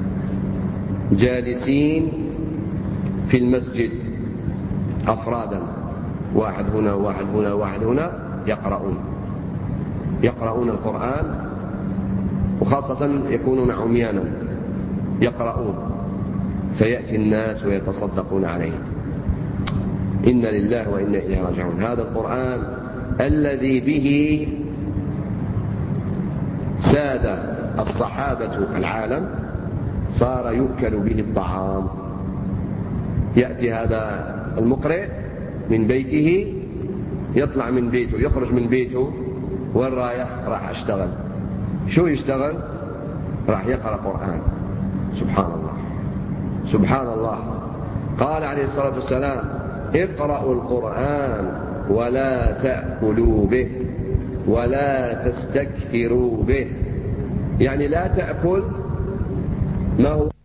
جالسين في المسجد أفرادا، واحد هنا واحد هنا واحد هنا، يقرؤون يقرؤون القرآن، وخاصة يكونون عميانا يقرؤون، فيأتي الناس ويتصدقون عليه. إن لله وإنا إليه راجعون. هذا القرآن الذي به ساد الصحابة العالم صار يؤكل به الطعام. يأتي هذا المقرئ من بيته، يطلع من بيته يخرج من بيته، وين رايح؟ راح أشتغل. شو يشتغل؟ راح يقرأ قرآن. سبحان الله سبحان الله. قال عليه الصلاة والسلام اقرأوا القرآن ولا تأكلوا به ولا تستكثروا به، يعني لا تأكل ما هو